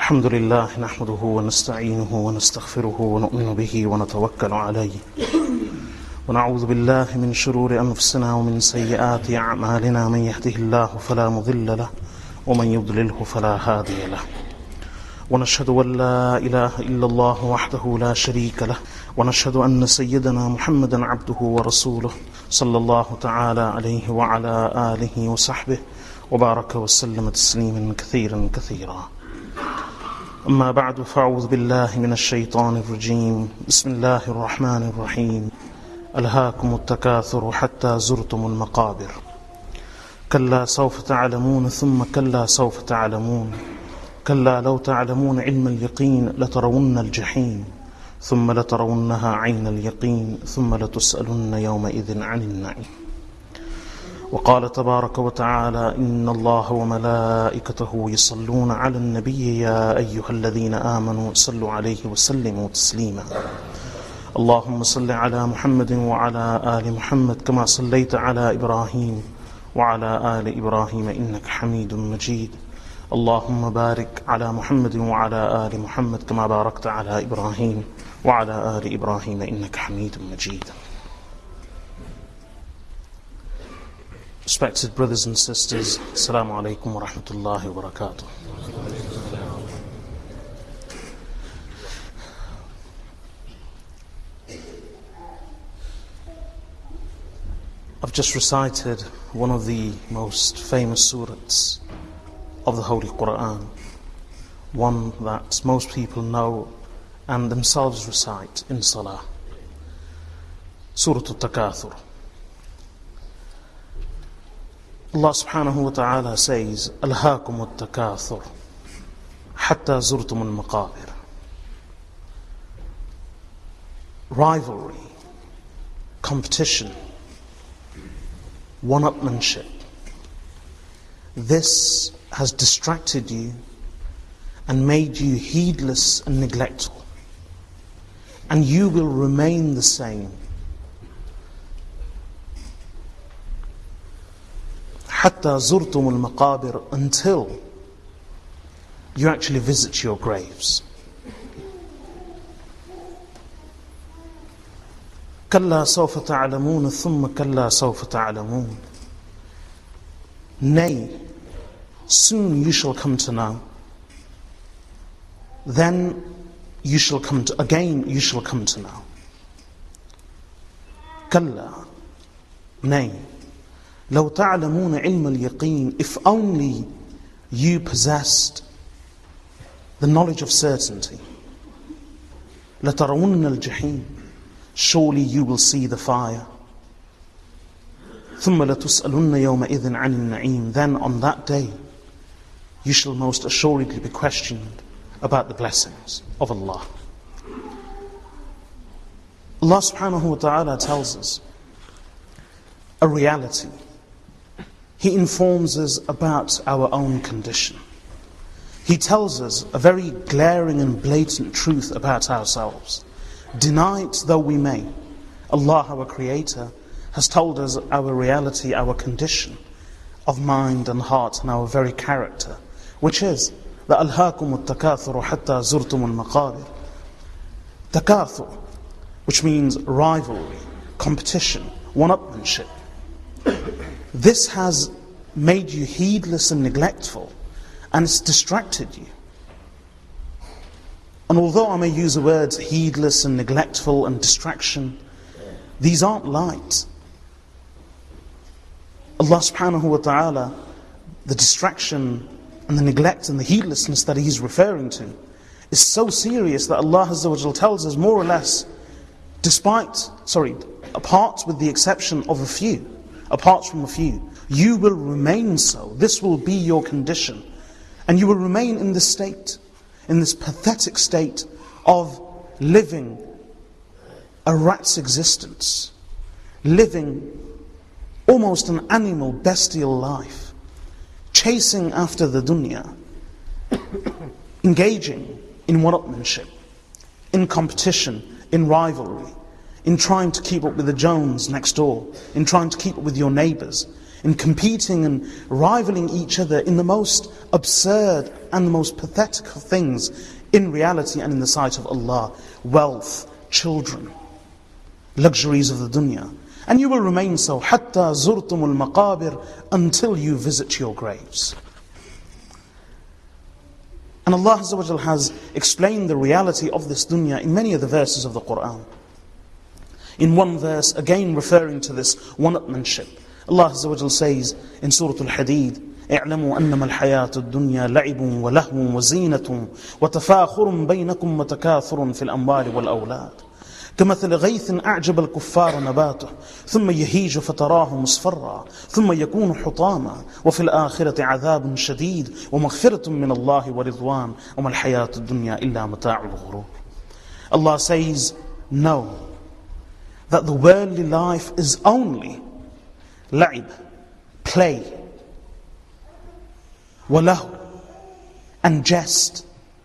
الحمد لله نحمده ونستعينه ونستغفره ونؤمن به ونتوكل عليه ونعوذ بالله من شرور أنفسنا ومن سيئات أعمالنا من يهده الله فلا مضل له ومن يضلله فلا هادي له ونشهد أن لا إله إلا الله وحده لا شريك له ونشهد أن سيدنا محمدا عبده ورسوله صلى الله تعالى عليه وعلى آله وصحبه وبارك وسلم تسليما كثيرا كثيرا. أما بعد فأعوذ بالله من الشيطان الرجيم. بسم الله الرحمن الرحيم. ألهاكم التكاثر حتى زرتم المقابر كلا سوف تعلمون ثم كلا سوف تعلمون كلا لو تعلمون علم اليقين لترون الجحيم ثم لترونها عين اليقين ثم لتسألن يومئذ عن النعيم. وقال تبارك وتعالى إن الله وملائكته يصلون على النبي يا أيها الذين آمنوا صلوا عليه وسلموا تسليما. اللهم صل على محمد وعلى آل محمد كما صليت على إبراهيم وعلى آل إبراهيم إنك حميد مجيد. اللهم بارك على محمد وعلى آل محمد كما باركت على إبراهيم وعلى آل إبراهيم إنك حميد مجيد. Respected brothers and sisters, Assalamu alaikum wa rahmatullahi wa barakatuh. I've just recited one of the most famous surahs of the Holy Quran, one that most people know and themselves recite in Salah, Surah Al-Takathur. Allah subhanahu wa ta'ala says, ألهاكم التكاثر حتى زرتم المقابر. Rivalry, competition, one-upmanship. This has distracted you and made you heedless and neglectful. And you will remain the same. حتى زرتم المقابر, until you actually visit your graves. كلا سوف تعلمون ثم كلا سوف تعلمون. Nay, soon you shall come to know. Then you shall come to, again you shall come to know. كلا, nay, لو تعلمون علم اليقين, if only you possessed the knowledge of certainty. لترون الجحيم, surely you will see the fire. ثم لتسألن يومئذ عن النعيم, then on that day you shall most assuredly be questioned about the blessings of Allah. Allah subhanahu wa ta'ala tells us a reality. He informs us about our own condition. He tells us a very glaring and blatant truth about ourselves. Deny it though we may, Allah, our Creator, has told us our reality, our condition of mind and heart and our very character, which is the ألهاكم التكاثر حتى زرتم المقابر. Takathur, which means rivalry, competition, one-upmanship. This has made you heedless and neglectful, and it's distracted you. And although I may use the words heedless and neglectful and distraction, these aren't light. Allah subhanahu wa ta'ala, the distraction and the neglect and the heedlessness that He's referring to is so serious that Allah Azza wa Jal tells us more or less, apart with the exception of a few, apart from a few, you will remain so. This will be your condition. And you will remain in this state, in this pathetic state of living a rat's existence, living almost an animal, bestial life, chasing after the dunya, engaging in one-upmanship, in competition, in rivalry, in trying to keep up with the Jones next door, in trying to keep up with your neighbours, in competing and rivaling each other in the most absurd and the most pathetic of things in reality and in the sight of Allah. Wealth, children, luxuries of the dunya. And you will remain so, حَتَّى زُرْتُمُ الْمَقَابِرِ, until you visit your graves. And Allah Azza wa Jal has explained the reality of this dunya in many of the verses of the Qur'an. In one verse, again referring to this one-upmanship, Allah Azza wa Jal says in Surah Al-Hadid, اعلموا أنما الحياة الدنيا لعب ولهو وزينة وتفاخر بينكم وتكاثر في الأموال والأولاد كمثل غيث أعجب الكفار نباته ثم يهيج فتراه مصفرا ثم يكون حطاما وفي الآخرة عذاب شديد ومغفرة من الله ورضوان وما الحياة الدنيا إلا متاع الغرور. Allah says, know that the worldly life is only la'ib, play, walahu, and jest,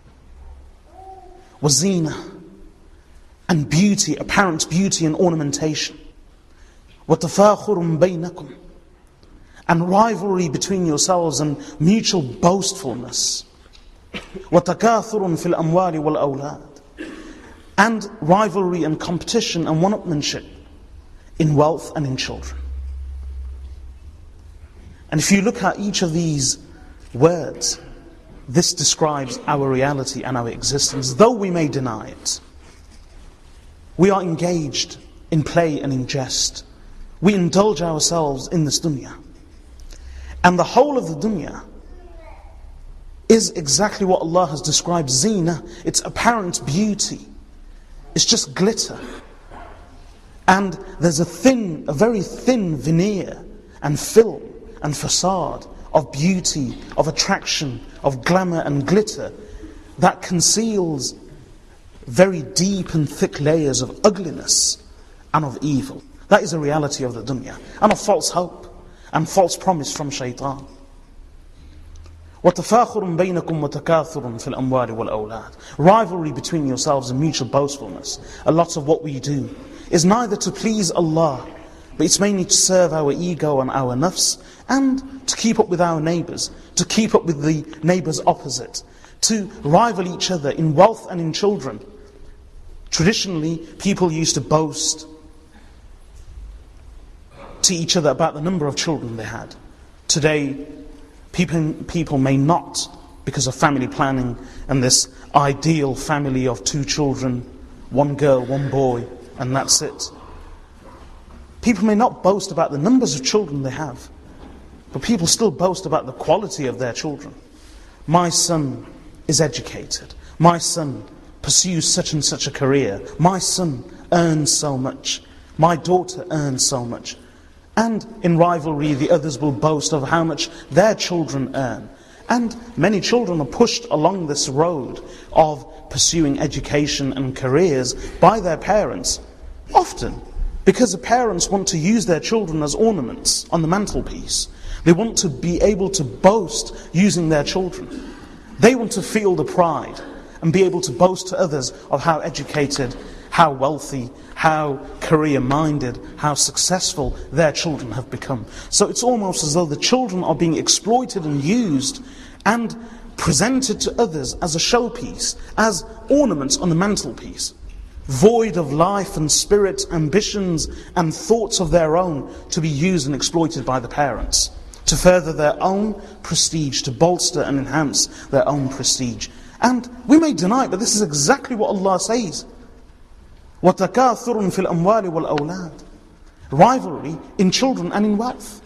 wazina, and beauty, apparent beauty and ornamentation, وَتَفَاخُرٌ بَيْنَكُمْ, and rivalry between yourselves and mutual boastfulness, وَتَكَاثُرٌ فِي الْأَمْوَالِ وَالْأَوْلَادِ, and rivalry and competition and one-upmanship in wealth and in children. And if you look at each of these words, this describes our reality and our existence, though we may deny it. We are engaged in play and in jest. We indulge ourselves in this dunya. And the whole of the dunya is exactly what Allah has described, zina, its apparent beauty. It's just glitter. And there's a very thin veneer and film and facade of beauty, of attraction, of glamour and glitter that conceals very deep and thick layers of ugliness and of evil. That is a reality of the dunya, and of false hope and false promise from shaitan. وَتَفَاخُرٌ بَيْنَكُمْ وَتَكَاثُرٌ فِي الْأَمْوَالِ وَالْأَوْلَادِ, rivalry between yourselves and mutual boastfulness. A lot of what we do is neither to please Allah, but it's mainly to serve our ego and our nafs, and to keep up with our neighbours, to keep up with the neighbours opposite, to rival each other in wealth and in children. Traditionally, people used to boast to each other about the number of children they had. Today, people may not, because of family planning and this ideal family of 2 children, 1 girl, 1 boy, and that's it. People may not boast about the numbers of children they have, but people still boast about the quality of their children. My son is educated. My son pursues such and such a career. My son earns so much. My daughter earns so much. And in rivalry, the others will boast of how much their children earn. And many children are pushed along this road of pursuing education and careers by their parents, often because the parents want to use their children as ornaments on the mantelpiece. They want to be able to boast using their children. They want to feel the pride and be able to boast to others of how educated, how wealthy, how career-minded, how successful their children have become. So it's almost as though the children are being exploited and used and presented to others as a showpiece, as ornaments on the mantelpiece, void of life and spirit, ambitions and thoughts of their own, to be used and exploited by the parents, to further their own prestige, to bolster and enhance their own prestige. And we may deny it, but this is exactly what Allah says. وَتَكَاثُرٌ فِي الْأَمْوَالِ وَالْأَوْلَادِ, rivalry in children and in wealth.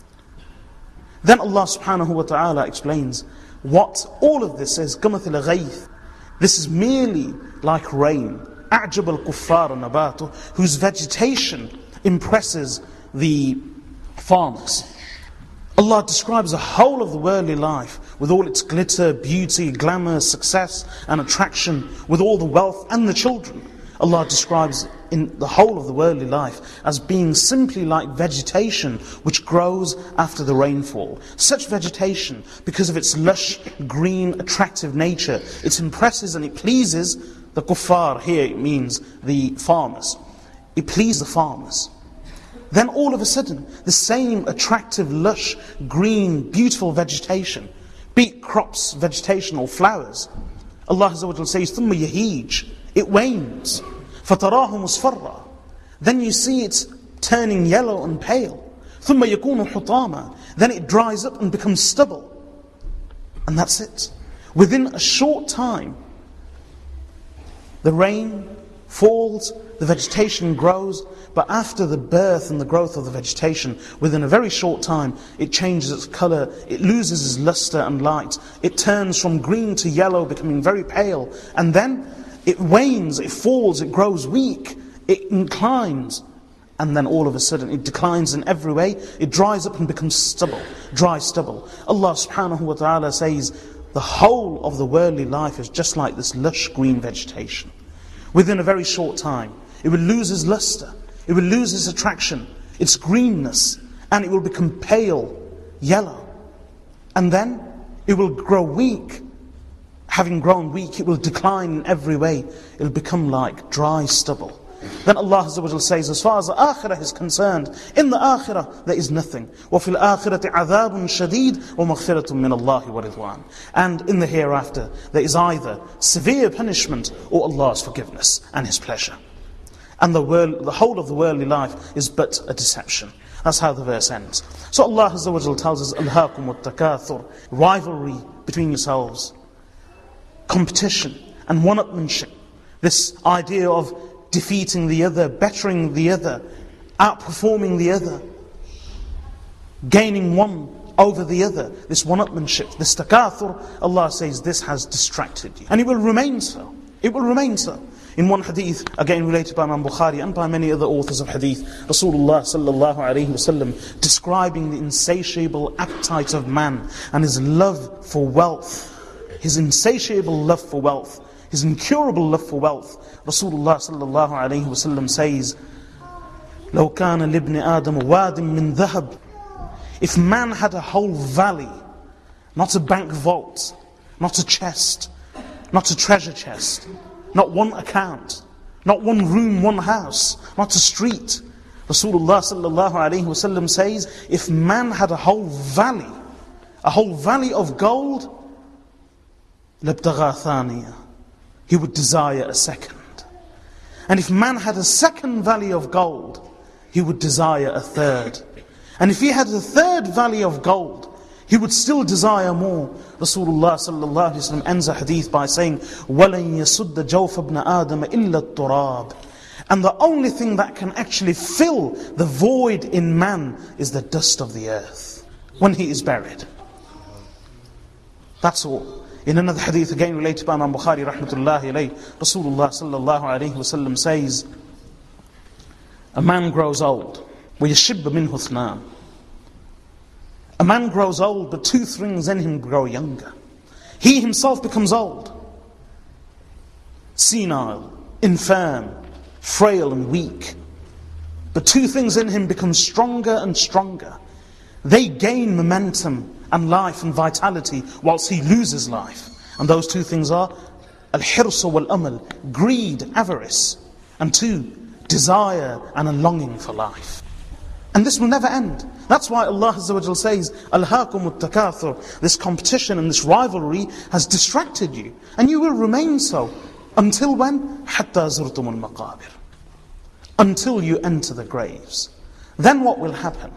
Then Allah subhanahu wa ta'ala explains what all of this is. كَمَثِلَ غَيْثٍ, this is merely like rain. أَعْجَبَ الْكُفَّارَ نَبَاتُهُ, whose vegetation impresses the farmers. Allah describes the whole of the worldly life with all its glitter, beauty, glamour, success and attraction, with all the wealth and the children. Allah describes in the whole of the worldly life as being simply like vegetation which grows after the rainfall. Such vegetation, because of its lush, green, attractive nature, it impresses and it pleases the kuffar. Here it means the farmers. It pleases the farmers. then all of a sudden, the same attractive, lush, green, beautiful vegetation, be it crops, vegetation or flowers, Allah Azza wa Jalla says, ثُمَّ يَهِيجْ, it wanes. فَتَرَاهُ مُصْفَرًّا, then you see it's turning yellow and pale. ثُمَّ يَكُونُ حُطَامًا, then it dries up and becomes stubble. And that's it. Within a short time, the rain falls, the vegetation grows, but after the birth and the growth of the vegetation, within a very short time, it changes its colour, it loses its lustre and light, it turns from green to yellow, becoming very pale, and then it wanes, it falls, it grows weak, it inclines, and then all of a sudden it declines in every way, it dries up and becomes stubble, dry stubble. Allah subhanahu wa ta'ala says, the whole of the worldly life is just like this lush green vegetation. Within a very short time, it will lose its luster, it will lose its attraction, its greenness, and it will become pale, yellow. And then it will grow weak. Having grown weak, it will decline in every way. It will become like dry stubble. Then Allah Azza wa Jalla says, as far as the akhirah is concerned, in the akhirah there is nothing. وَفِي الْآخِرَةِ عَذَابٌ شَدِيدٌ وَمَغْفِرَةٌ مِّنَ اللَّهِ وَرِضْوَانٌ. And in the hereafter, there is either severe punishment or Allah's forgiveness and His pleasure. And the whole of the worldly life is but a deception. That's how the verse ends. So Allah Azza wa Jalla tells us, أَلْهَاكُمُ التَّكَاثُرُ, rivalry between yourselves, competition and one-upmanship. This idea of defeating the other, bettering the other, outperforming the other, gaining one over the other, this one-upmanship, this takathur, Allah says this has distracted you. And it will remain so. It will remain so. In one hadith, again related by Imam Bukhari and by many other authors of hadith, Rasulullah sallallahu alayhi wasallam describing the insatiable appetite of man and his love for wealth, his insatiable love for wealth, his incurable love for wealth. Rasulullah sallallahu alayhi wasallam says, لو كان لابن آدم واد من ذهب, if man had a whole valley, not a bank vault, not a chest, not a treasure chest, not one account, not one room, one house, not a street. Rasulullah sallallahu alayhi wasallam says, if man had a whole valley of gold, لابتغى ثانية, he would desire a second. And if man had a second valley of gold, he would desire a third. And if he had a third valley of gold, he would still desire more. Rasulullah sallallahu alaihi wasallam ends a hadith by saying, وَلَنْ يَسُدَّ جَوْفَ ابْنَ آدَمَ إِلَّا التُّرَابِ. And the only thing that can actually fill the void in man is the dust of the earth when he is buried. That's all. In another hadith again related by Imam Bukhari rahmatullahi alayhi, Rasulullah sallallahu alayhi wasallam says, a man grows old, وَيَشِبَّ مِنْهُ اثْنَانِ. A man grows old, but two things in him grow younger. He himself becomes old, senile, infirm, frail and weak. But two things in him become stronger and stronger. They gain momentum and life and vitality whilst he loses life. And those two things are al-hirsu wal-amal, greed, avarice, and two, desire and a longing for life. And this will never end. That's why Allah Azza wa Jalla says, أَلْهَاكُمُ التَّكَاثُرُ, this competition and this rivalry has distracted you. And you will remain so. Until when? حَتَّى زُرْتُمُ الْمَقَابِرِ, until you enter the graves. Then what will happen?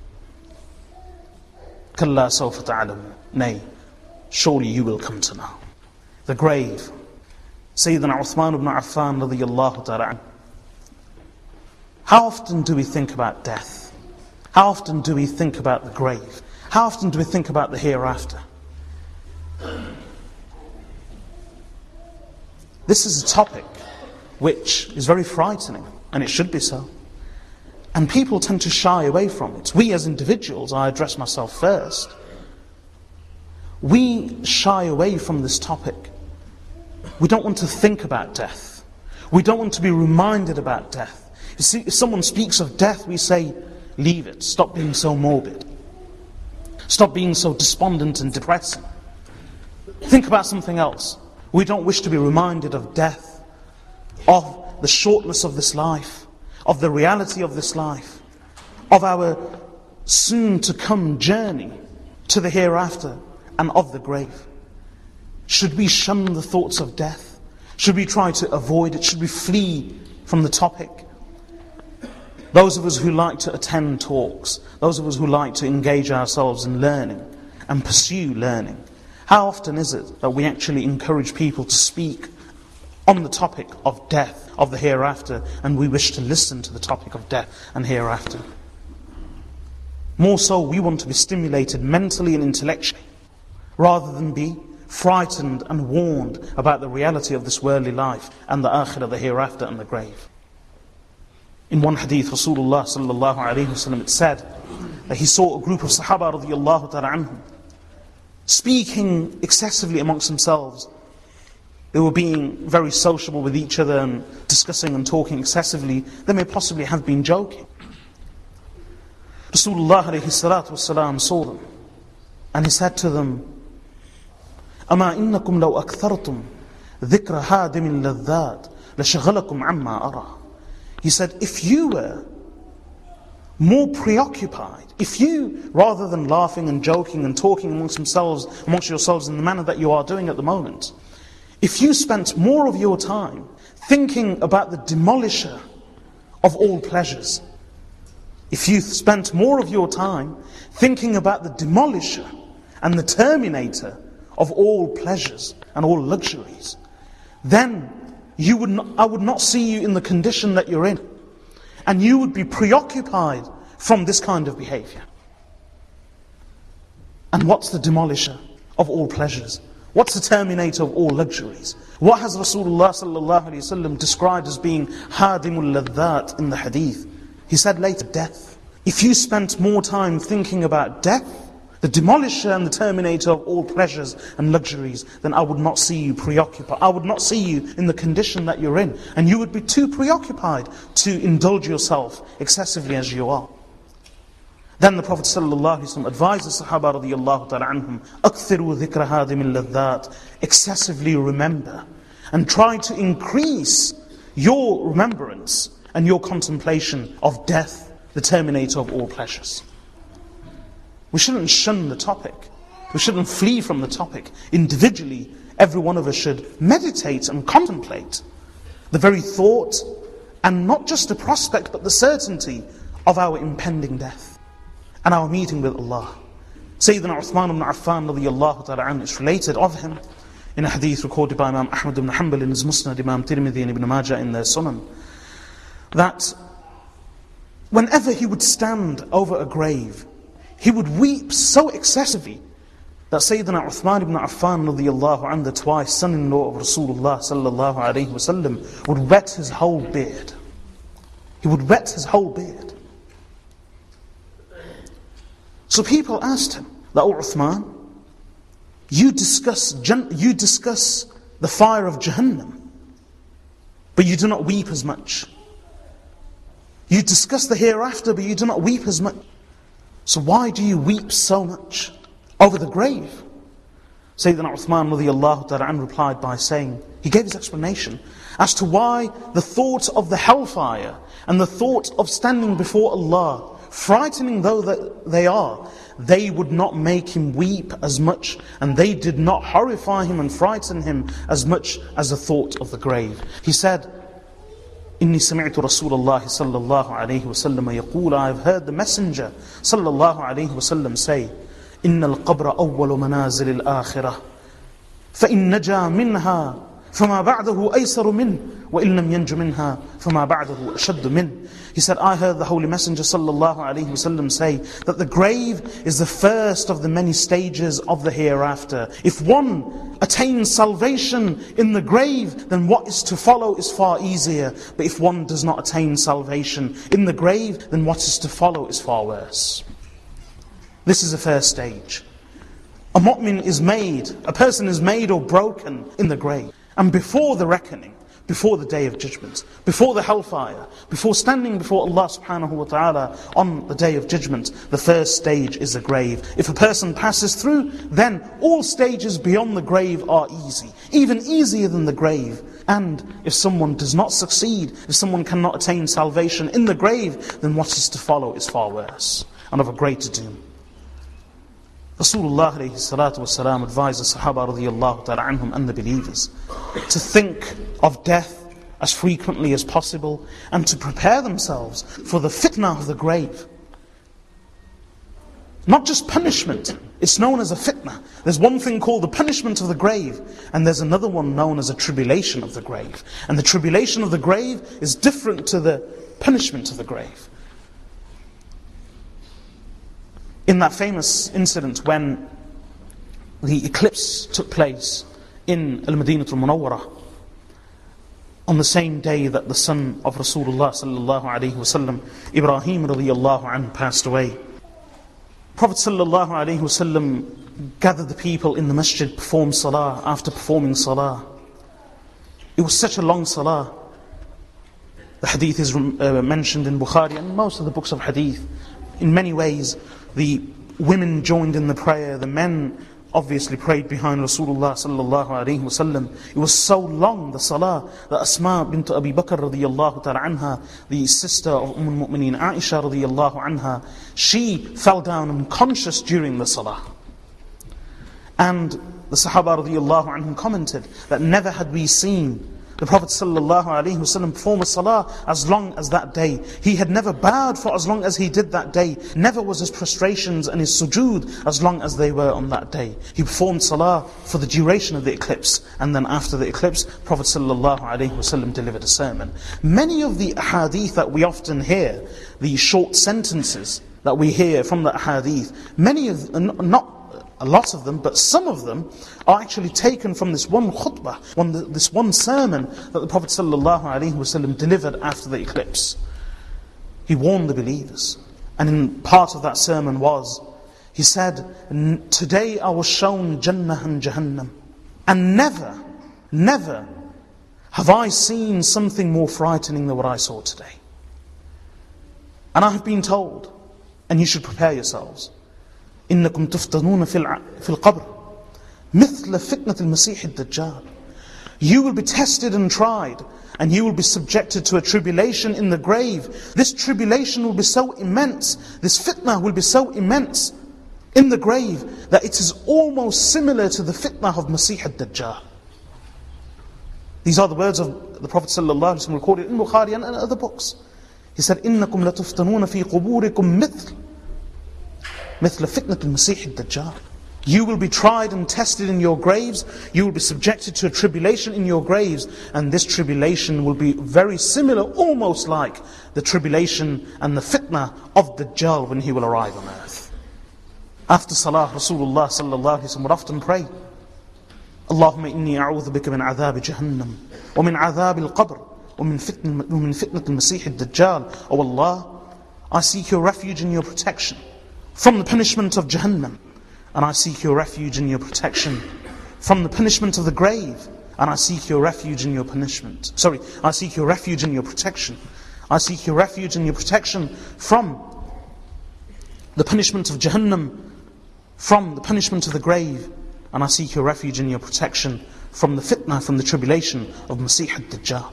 كَلَّا سَوْفَ تَعْلَمُونَ, nay, surely you will come to know. The grave. Sayyidina Uthman ibn Affan radiyallahu ta'ala. How often do we think about death? How often do we think about the grave? How often do we think about the hereafter? This is a topic which is very frightening, and it should be so. And people tend to shy away from it. We as individuals, I address myself first, we shy away from this topic. We don't want to think about death. We don't want to be reminded about death. You see, if someone speaks of death, we say, leave it, stop being so morbid. Stop being so despondent and depressing. Think about something else. We don't wish to be reminded of death, of the shortness of this life, of the reality of this life. of our soon-to-come journey to the hereafter and of the grave? Should we shun the thoughts of death? Should we try to avoid it? Should we flee from the topic? Those of us who like to attend talks, those of us who like to engage ourselves in learning and pursue learning, how often is it that we actually encourage people to speak on the topic of death, of the hereafter, and we wish to listen to the topic of death and hereafter? More so, we want to be stimulated mentally and intellectually, rather than be frightened and warned about the reality of this worldly life and the akhirah, the hereafter and the grave. In one hadith, Rasulullah sallallahu alayhi wasallam, it said that he saw a group of Sahaba radiyallahu ta'ala anhum speaking excessively amongst themselves. They were being very sociable with each other and discussing and talking excessively. They may possibly have been joking. Rasulullah alayhi salatu wasalam saw them and he said to them, أَمَا إِنَّكُمْ لَوْ أَكْثَرْتُمْ ذِكْرَ هَادِمِ اللَّذَّاتِ لَشَغَلَكُمْ عَمَّا أَرَى. He said, if you were more preoccupied, if you, rather than laughing and joking and talking amongst yourselves in the manner that you are doing at the moment, if you spent more of your time thinking about the demolisher of all pleasures, if you spent more of your time thinking about the demolisher and the terminator of all pleasures and all luxuries, then I would not see you in the condition that you're in. And you would be preoccupied from this kind of behavior. And what's the demolisher of all pleasures? What's the terminator of all luxuries? What has Rasulullah sallallahu alayhi wasallam described as being hadimul ladhat in the hadith? He said later, death. If you spent more time thinking about death, the demolisher and the terminator of all pleasures and luxuries, then I would not see you preoccupied. I would not see you in the condition that you're in. And you would be too preoccupied to indulge yourself excessively as you are. Then the Prophet ﷺ advised the Sahaba radiyallahu ta'ala anhum, أَكْثِرُوا ذِكْرَ هَادِمِ اللَّذَّاتِ, excessively remember and try to increase your remembrance and your contemplation of death, the terminator of all pleasures. We shouldn't shun the topic. We shouldn't flee from the topic. Individually, every one of us should meditate and contemplate the very thought, and not just the prospect, but the certainty of our impending death and our meeting with Allah. Sayyidina Uthman ibn Affan radiyallahu ta'ala anhu, is related of him in a hadith recorded by Imam Ahmad ibn Hanbal in his Musnad, Imam Tirmidhi and Ibn Majah in their Sunan, that whenever he would stand over a grave, he would weep so excessively that Sayyidina Uthman ibn Affan radiyallahu anhu, the twice son-in-law of Rasulullah sallallahu alayhi wasallam, would wet his whole beard. He would wet his whole beard. So people asked him, "O Uthman, you discuss the fire of Jahannam, but you do not weep as much. You discuss the hereafter, but you do not weep as much. So why do you weep so much over the grave?" Sayyidina Uthman radiyallahu ta'ala anhu replied by saying, he gave his explanation as to why the thought of the hellfire and the thought of standing before Allah, frightening though that they are, they would not make him weep as much, and they did not horrify him and frighten him as much as the thought of the grave. He said, إني سمعت رسول الله صلى الله عليه وسلم يقول, I have heard the Messenger صلى الله عليه وسلم say, إن القبر أول منازل الآخرة فإن نجا منها فما بعده أيسر منه وإن لم ينج منها فما بعده أشد منه. He said, I heard the Holy Messenger صلى الله عليه وسلم say that the grave is the first of the many stages of the hereafter. If one attains salvation in the grave, then what is to follow is far easier. But if one does not attain salvation in the grave, then what is to follow is far worse. This is the first stage. A mu'min is made, a person is made or broken in the grave. And before the reckoning, before the day of judgment, before the hellfire, before standing before Allah subhanahu wa ta'ala on the day of judgment, the first stage is the grave. If a person passes through, then all stages beyond the grave are easy. Even easier than the grave. And if someone does not succeed, if someone cannot attain salvation in the grave, then what is to follow is far worse and of a greater doom. Rasulullah alayhi salatu wasalam advised the Sahaba radiyallahu ta'ala anhum and the believers to think of death as frequently as possible and to prepare themselves for the fitna of the grave. Not just punishment, it's known as a fitna. There's one thing called the punishment of the grave, and there's another one known as a tribulation of the grave. And the tribulation of the grave is different to the punishment of the grave. In that famous incident when the eclipse took place in Al-Madinah Al-Munawwarah, on the same day that the son of Rasulullah sallallahu alaihi wasallam, Ibrahim radiyallahu anhu, passed away, Prophet sallallahu alaihi wasallam gathered the people in the masjid, performed salah. After performing salah, it was such a long salah. The hadith is mentioned in Bukhari and most of the books of hadith. In many ways, the women joined in the prayer, the men obviously prayed behind Rasulullah sallallahu alaihi wasallam. It was so long, the salah, that Asma bint Abi Bakr radiyallahu ta'ala anha, the sister of Al-Mu'mineen Aisha radiyallahu anha, she fell down unconscious during the salah. And the Sahaba radiyallahu anhum commented that never had we seen the Prophet sallallahu alaihi wasallam perform a salah as long as that day. He had never bowed for as long as he did that day. Never was his prostrations and his sujood as long as they were on that day. He performed salah for the duration of the eclipse, and then after the eclipse, Prophet sallallahu alaihi wasallam delivered a sermon. Many of the hadith that we often hear, the short sentences that we hear from the hadith, many of not a lot of them, but some of them are actually taken from this one khutbah, this one sermon that the Prophet ﷺ delivered after the eclipse. He warned the believers, and in part of that sermon he said, "Today I was shown Jannah and Jahannam, and never have I seen something more frightening than what I saw today. And I have been told, and you should prepare yourselves, إنكم تفتنون في القبر مثل فتنة المسيح الدجال. You will be tested and tried, and you will be subjected to a tribulation in the grave. This tribulation will be so immense, this fitna will be so immense in the grave, that it is almost similar to the fitna of Masih ad-Dajjal." These are the words of the Prophet ﷺ recorded in Bukhari and other books. He said, إنكم لتفتنون في قبوركم مثل فتنة المسيح الدجال. You will be tried and tested in your graves. You will be subjected to a tribulation in your graves. And this tribulation will be very similar, almost like the tribulation and the fitna of Dajjal when he will arrive on earth. After Salah, Rasulullah sallallahu alaihi wasallam would often pray, Allahumma inni a'udhu bika min adhab Jahannam, wa min adhab al-qabr, wa min fitnat al-Masih al-Dajjal. Oh Allah, I seek your refuge and your protection from the punishment of Jahannam, and I seek your refuge and your protection from the punishment of the grave, and I seek your refuge and your punishment. I seek your refuge and your protection. I seek your refuge and your protection from the punishment of Jahannam, from the punishment of the grave, and I seek your refuge and your protection from the fitna, from the tribulation of Masih ad-Dajjal.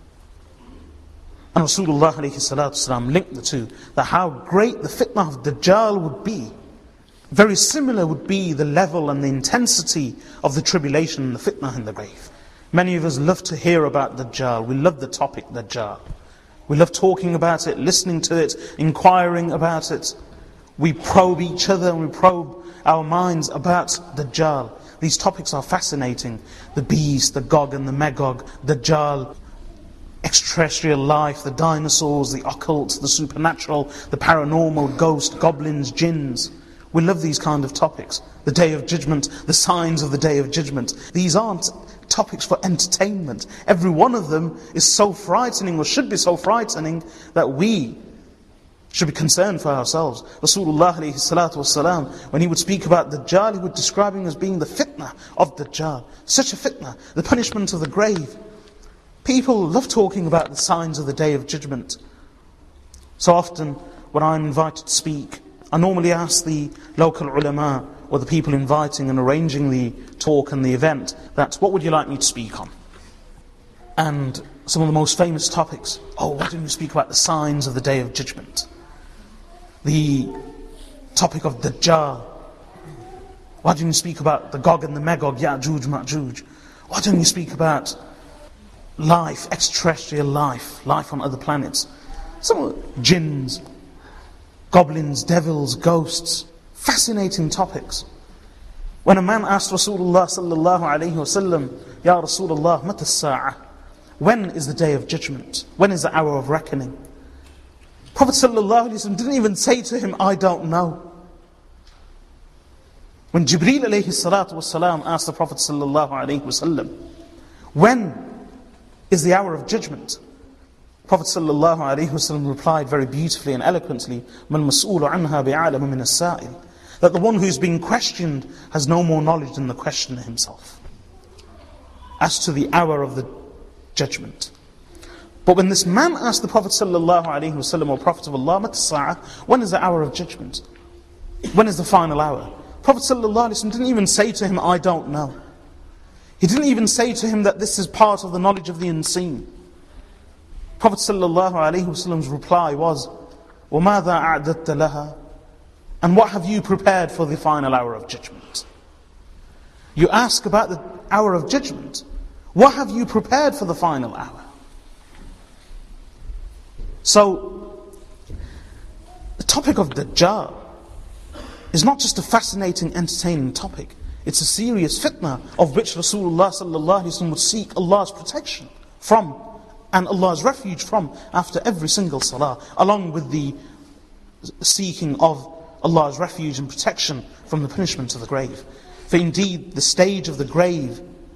And Rasulullah alayhi salatu wasalam linked the two, that how great the fitna of Dajjal would be, very similar would be the level and the intensity of the tribulation and the fitna in the grave. Many of us love to hear about Dajjal. We love the topic Dajjal. We love talking about it, listening to it, inquiring about it. We probe each other and we probe our minds about Dajjal. These topics are fascinating. The beast, the Gog and the Magog, Dajjal, extraterrestrial life, the dinosaurs, the occult, the supernatural, the paranormal, ghosts, goblins, jinns. We love these kind of topics. The Day of Judgment, the signs of the Day of Judgment. These aren't topics for entertainment. Every one of them is so frightening, or should be so frightening, that we should be concerned for ourselves. Rasulullah alayhi salatu wasalam, when he would speak about Dajjal, he would describe him as being the fitna of Dajjal. Such a fitna, the punishment of the grave. People love talking about the signs of the Day of Judgment. So often, when I'm invited to speak, I normally ask the local ulama, or the people inviting and arranging the talk and the event, that what would you like me to speak on? And some of the most famous topics. Oh, why don't you speak about the signs of the Day of Judgment? The topic of Dajjal. Why don't you speak about the Gog and the Magog, Ya'juj, Ma'juj? Why don't you speak about life, extraterrestrial life, life on other planets? Some jinns, goblins, devils, ghosts. Fascinating topics. When a man asked Rasulullah sallallahu alayhi wa sallam, Ya Rasulullah, mata as-sa'ah? When is the Day of Judgment? When is the hour of reckoning? Prophet sallallahu alayhi wa sallam didn't even say to him, I don't know. When Jibreel alayhi salatu wasalam asked the Prophet sallallahu alayhi wa sallam, when is the hour of judgment? Prophet sallallahu alayhi wa sallam replied very beautifully and eloquently, "Man mas'ulu anha bi'alama min as-sa'il." That the one who's being questioned has no more knowledge than the questioner himself as to the hour of the judgment. But when this man asked the Prophet sallallahu alayhi wa sallam, O Prophet of Allah, mata as-sa'ah, when is the hour of judgment? When is the final hour? Prophet sallallahu alayhi wa sallam didn't even say to him, I don't know. He didn't even say to him that this is part of the knowledge of the unseen. Prophet sallallahu alayhi wa sallam's reply was, وَمَاذَا أَعْدَدْتَ لَهَا? And what have you prepared for the final hour of judgment? You ask about the hour of judgment. What have you prepared for the final hour? So, the topic of Dajjal is not just a fascinating, entertaining topic. It's a serious fitna of which Rasulullah sallallahu alaihi wasallam would seek Allah's protection from and Allah's refuge from after every single salah, along with the seeking of Allah's refuge and protection from the punishment of the grave. For indeed, the stage of the grave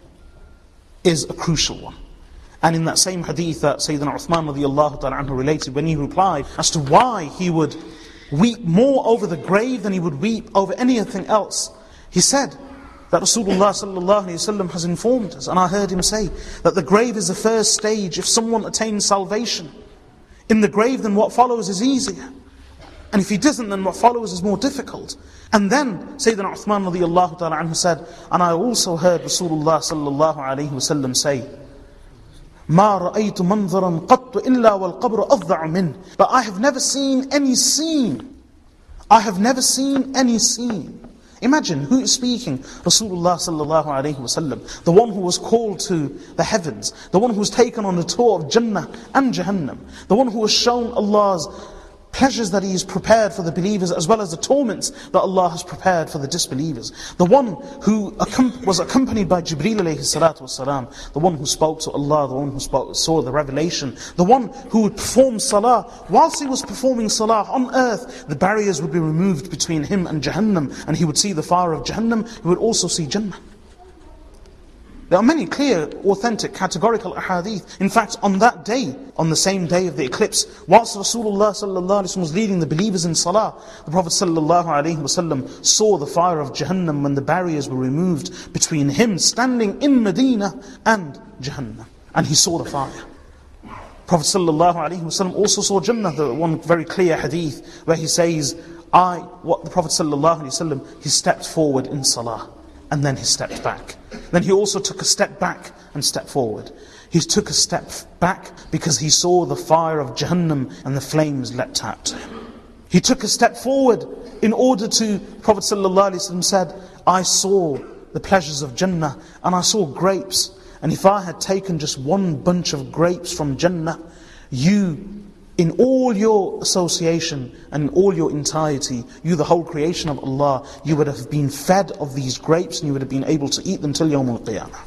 is a crucial one. And in that same hadith that Sayyidina Uthman radiyallahu ta'ala anhu related, when he replied as to why he would weep more over the grave than he would weep over anything else, he said that Rasulullah sallallahu alayhi wa sallam has informed us, and I heard him say, that the grave is the first stage. If someone attains salvation in the grave, then what follows is easier. And if he doesn't, then what follows is more difficult. And then Sayyidina Uthman radiyallahu ta'ala anhu said, and I also heard Rasulullah sallallahu alayhi wa sallam say, مَا رَأَيْتُ مَنْظَرًا قَطُّ إِلَّا وَالْقَبْرُ أَفْضَعُ مِنْهُ. But I have never seen any scene. I have never seen any scene. Imagine who is speaking, Rasulullah sallallahu alayhi wa sallam, the one who was called to the heavens, the one who was taken on a tour of Jannah and Jahannam, the one who was shown Allah's pleasures that He has prepared for the believers, as well as the torments that Allah has prepared for the disbelievers. The one who was accompanied by Jibreel alayhi salatu wasalam, the one who spoke to Allah, the one who saw the revelation, the one who would perform salah. Whilst he was performing salah on earth, the barriers would be removed between him and Jahannam, and he would see the fire of Jahannam, he would also see Jannah. There are many clear, authentic, categorical ahadith. In fact, on that day, on the same day of the eclipse, whilst Rasulullah sallallahu alaihi wasallam was leading the believers in salah, the Prophet sallallahu alaihi wasallam saw the fire of Jahannam when the barriers were removed between him standing in Medina and Jahannam. And he saw the fire. Prophet sallallahu alaihi wasallam also saw Jannah, the one very clear hadith where he says, the Prophet sallallahu alaihi wasallam, he stepped forward in salah. And then he stepped back. Then he also took a step back and stepped forward. He took a step back because he saw the fire of Jahannam and the flames leapt out to him. He took a step forward in order to, Prophet ﷺ said, I saw the pleasures of Jannah and I saw grapes. And if I had taken just one bunch of grapes from Jannah, you, in all your association and in all your entirety, you, the whole creation of Allah, you would have been fed of these grapes and you would have been able to eat them till Yawm al-Qiyamah.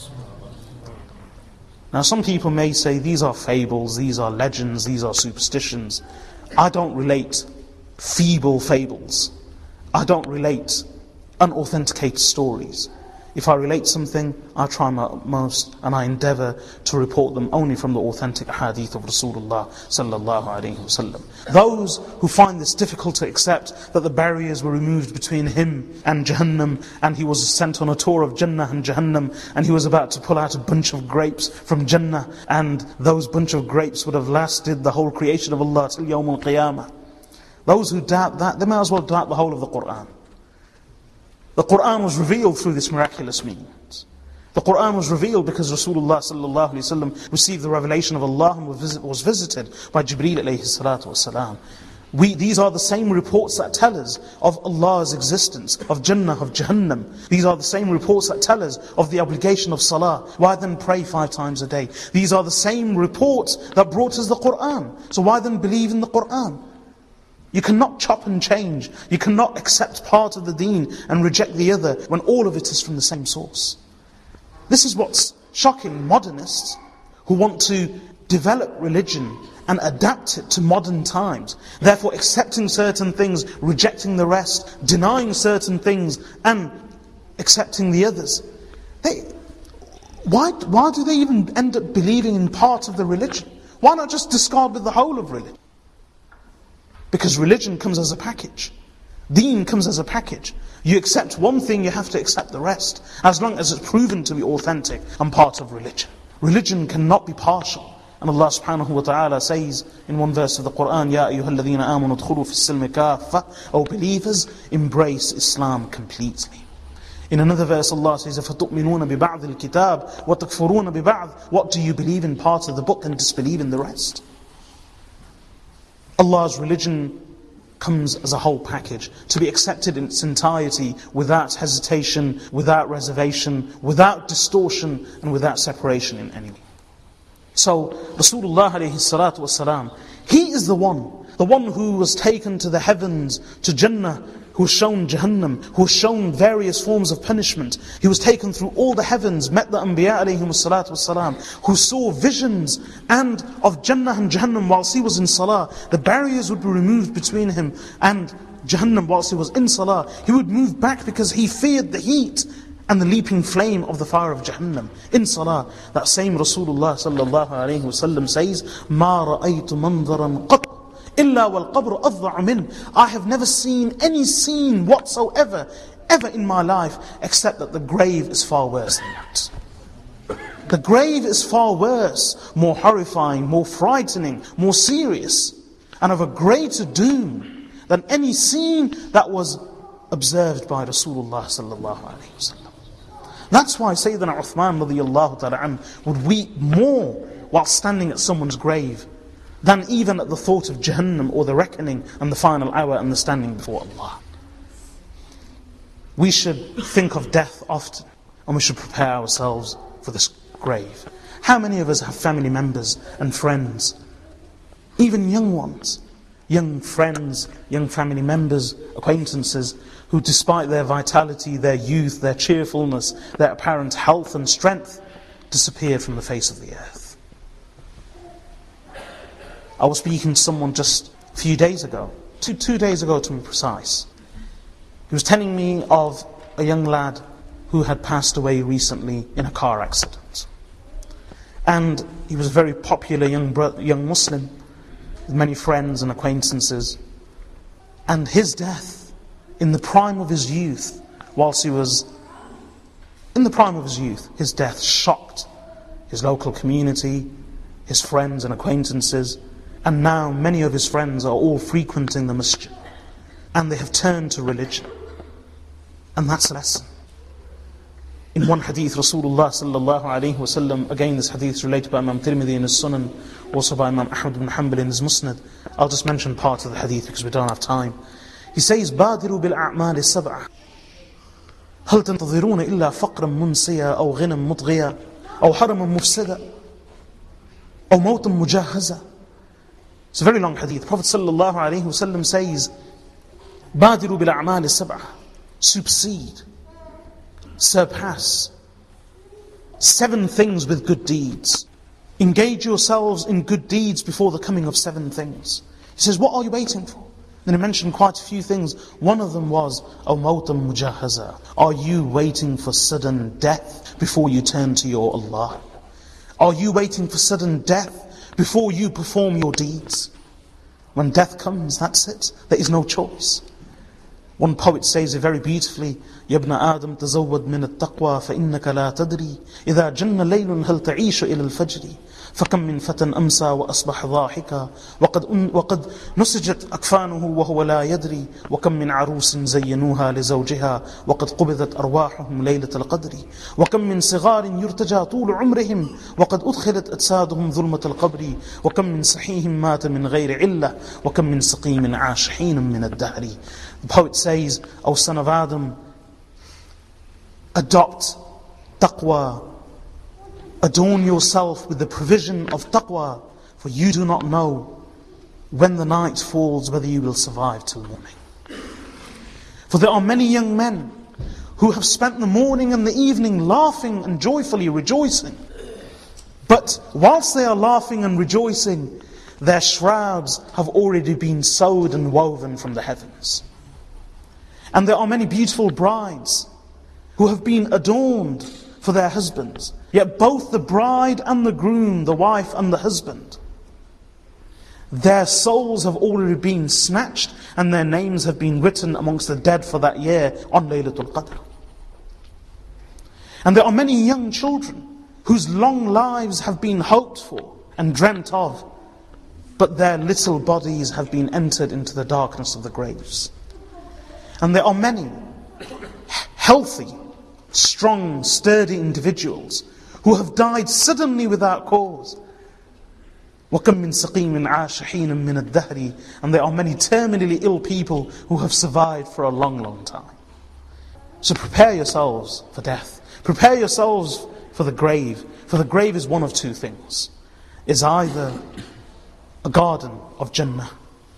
Now some people may say these are fables, these are legends, these are superstitions. I don't relate feeble fables. I don't relate unauthenticated stories. If I relate something, I try my utmost and I endeavour to report them only from the authentic hadith of Rasulullah sallallahu alaihi wasallam. Those who find this difficult to accept, that the barriers were removed between him and Jahannam, and he was sent on a tour of Jannah and Jahannam, and he was about to pull out a bunch of grapes from Jannah, and those bunch of grapes would have lasted the whole creation of Allah till Yawm al-Qiyamah. Those who doubt that, they may as well doubt the whole of the Qur'an. The Qur'an was revealed through this miraculous means. The Qur'an was revealed because Rasulullah sallallahu alayhi wa sallam received the revelation of Allah and was visited by Jibreel alayhi salatu wasalam. These are the same reports that tell us of Allah's existence, of Jannah, of Jahannam. These are the same reports that tell us of the obligation of Salah. Why then pray 5 times a day? These are the same reports that brought us the Qur'an. So why then believe in the Qur'an? You cannot chop and change. You cannot accept part of the deen and reject the other when all of it is from the same source. This is what's shocking modernists who want to develop religion and adapt it to modern times, therefore accepting certain things, rejecting the rest, denying certain things and accepting the others. Why do they even end up believing in part of the religion? Why not just discard with the whole of religion? Because religion comes as a package. Deen comes as a package. You accept one thing, you have to accept the rest, as long as it's proven to be authentic and part of religion. Religion cannot be partial. And Allah subhanahu wa ta'ala says in one verse of the Qur'an, Ya ayyuhal ladhina amanu dkhulu fi s-silmi kaffa, O believers, embrace Islam completely. In another verse Allah says, أَفَتُؤْمِنُونَ بِبَعْضِ الْكِتَابِ وَتَكْفُرُونَ بِبَعْضِ. What do you believe in part of the book and disbelieve in the rest? Allah's religion comes as a whole package, to be accepted in its entirety, without hesitation, without reservation, without distortion, and without separation in any way. So, Rasulullah alayhi salatu wasalam, he is the one who was taken to the heavens, to Jannah, who was shown Jahannam, who was shown various forms of punishment. He was taken through all the heavens, met the Anbiya alayhi salatu wasalam, who saw visions and of Jannah and Jahannam whilst he was in Salah. The barriers would be removed between him and Jahannam whilst he was in Salah. He would move back because he feared the heat and the leaping flame of the fire of Jahannam in Salah. That same Rasulullah sallallahu alayhi wa sallam says, مَا رَأَيْتُ مَنْظَرًا قَطْ إِلَّا وَالْقَبْرُ أَضْضَعُ مِنْ. I have never seen any scene whatsoever, ever in my life, except that the grave is far worse than that. The grave is far worse, more horrifying, more frightening, more serious, and of a greater doom than any scene that was observed by Rasulullah sallallahu alayhi wa sallam. That's why Sayyidina Uthman radiyallahu ta'ala an would weep more while standing at someone's grave than even at the thought of Jahannam or the reckoning and the final hour and the standing before Allah. We should think of death often, and we should prepare ourselves for this grave. How many of us have family members and friends, even young ones, young friends, young family members, acquaintances, who despite their vitality, their youth, their cheerfulness, their apparent health and strength, disappear from the face of the earth? I was speaking to someone just a few days ago, two days ago to be precise. He was telling me of a young lad who had passed away recently in a car accident. And he was a very popular young Muslim, with many friends and acquaintances. And his death, in the prime of his youth, whilst he was in the prime of his youth, his death shocked his local community, his friends and acquaintances, and now many of his friends are all frequenting the masjid, and they have turned to religion. And that's a lesson. In one hadith, Rasulullah sallallahu alayhi wa sallam, again this hadith is related by Imam Tirmidhi in his Sunan, also by Imam Ahmad ibn Hanbal in his Musnad. I'll just mention part of the hadith because we don't have time. He says, بادروا بالأعمال السبعة هل تنتظرون إلا فقرا منسيا أو غنى مطغيا أو حرما مفسدا أو موتا مجهزا. It's a very long hadith. The Prophet sallallahu alayhi wa sallam says, بادروا بالأعمال السبعة, supersede, surpass 7 things with good deeds. Engage yourselves in good deeds before the coming of 7 things. He says, what are you waiting for? Then he mentioned quite a few things. One of them was, أَوْ مَوْتًا مُجَهَّزًا. Are you waiting for sudden death before you turn to your Allah? Are you waiting for sudden death before you perform your deeds? When death comes, that's it. There is no choice. One poet says it very beautifully, يَا ابْنَ آدَمْ تَزَوَّدْ مِنَ التَّقْوَى فَإِنَّكَ لَا تَدْرِي إِذَا جَنَّ لَيْلٌ هَلْ تَعِيشُ إِلَى الْفَجْرِ فكم من فتى أمسى وأصبح ضاحكا وقد نسجت أكفانه وهو لا يدري وكم من عروس زينوها لزوجها وقد قبضت أرواحهم ليلة القدر وكم من صغار يرتجى طول عمرهم وقد أدخلت أجسادهم ظلمة القبر وكم من صحيح مات من غير علة وكم من سقيم عاش حين من الدهر. The poet says, O son of Adam, adopt taqwa, adorn yourself with the provision of taqwa, for you do not know when the night falls whether you will survive till morning. For there are many young men who have spent the morning and the evening laughing and joyfully rejoicing. But whilst they are laughing and rejoicing, their shrouds have already been sewed and woven from the heavens. And there are many beautiful brides who have been adorned for their husbands. Yet both the bride and the groom, the wife and the husband, their souls have already been snatched and their names have been written amongst the dead for that year on Laylatul Qadr. And there are many young children whose long lives have been hoped for and dreamt of, but their little bodies have been entered into the darkness of the graves. And there are many healthy, strong, sturdy individuals who have died suddenly without cause. وَكَمْ مِنْ سَقِيمٍ عَاشَ حِينًا مِنَ الدَّهْرِ. And there are many terminally ill people who have survived for a long, long time. So prepare yourselves for death. Prepare yourselves for the grave. For the grave is one of two things. It's either a garden of Jannah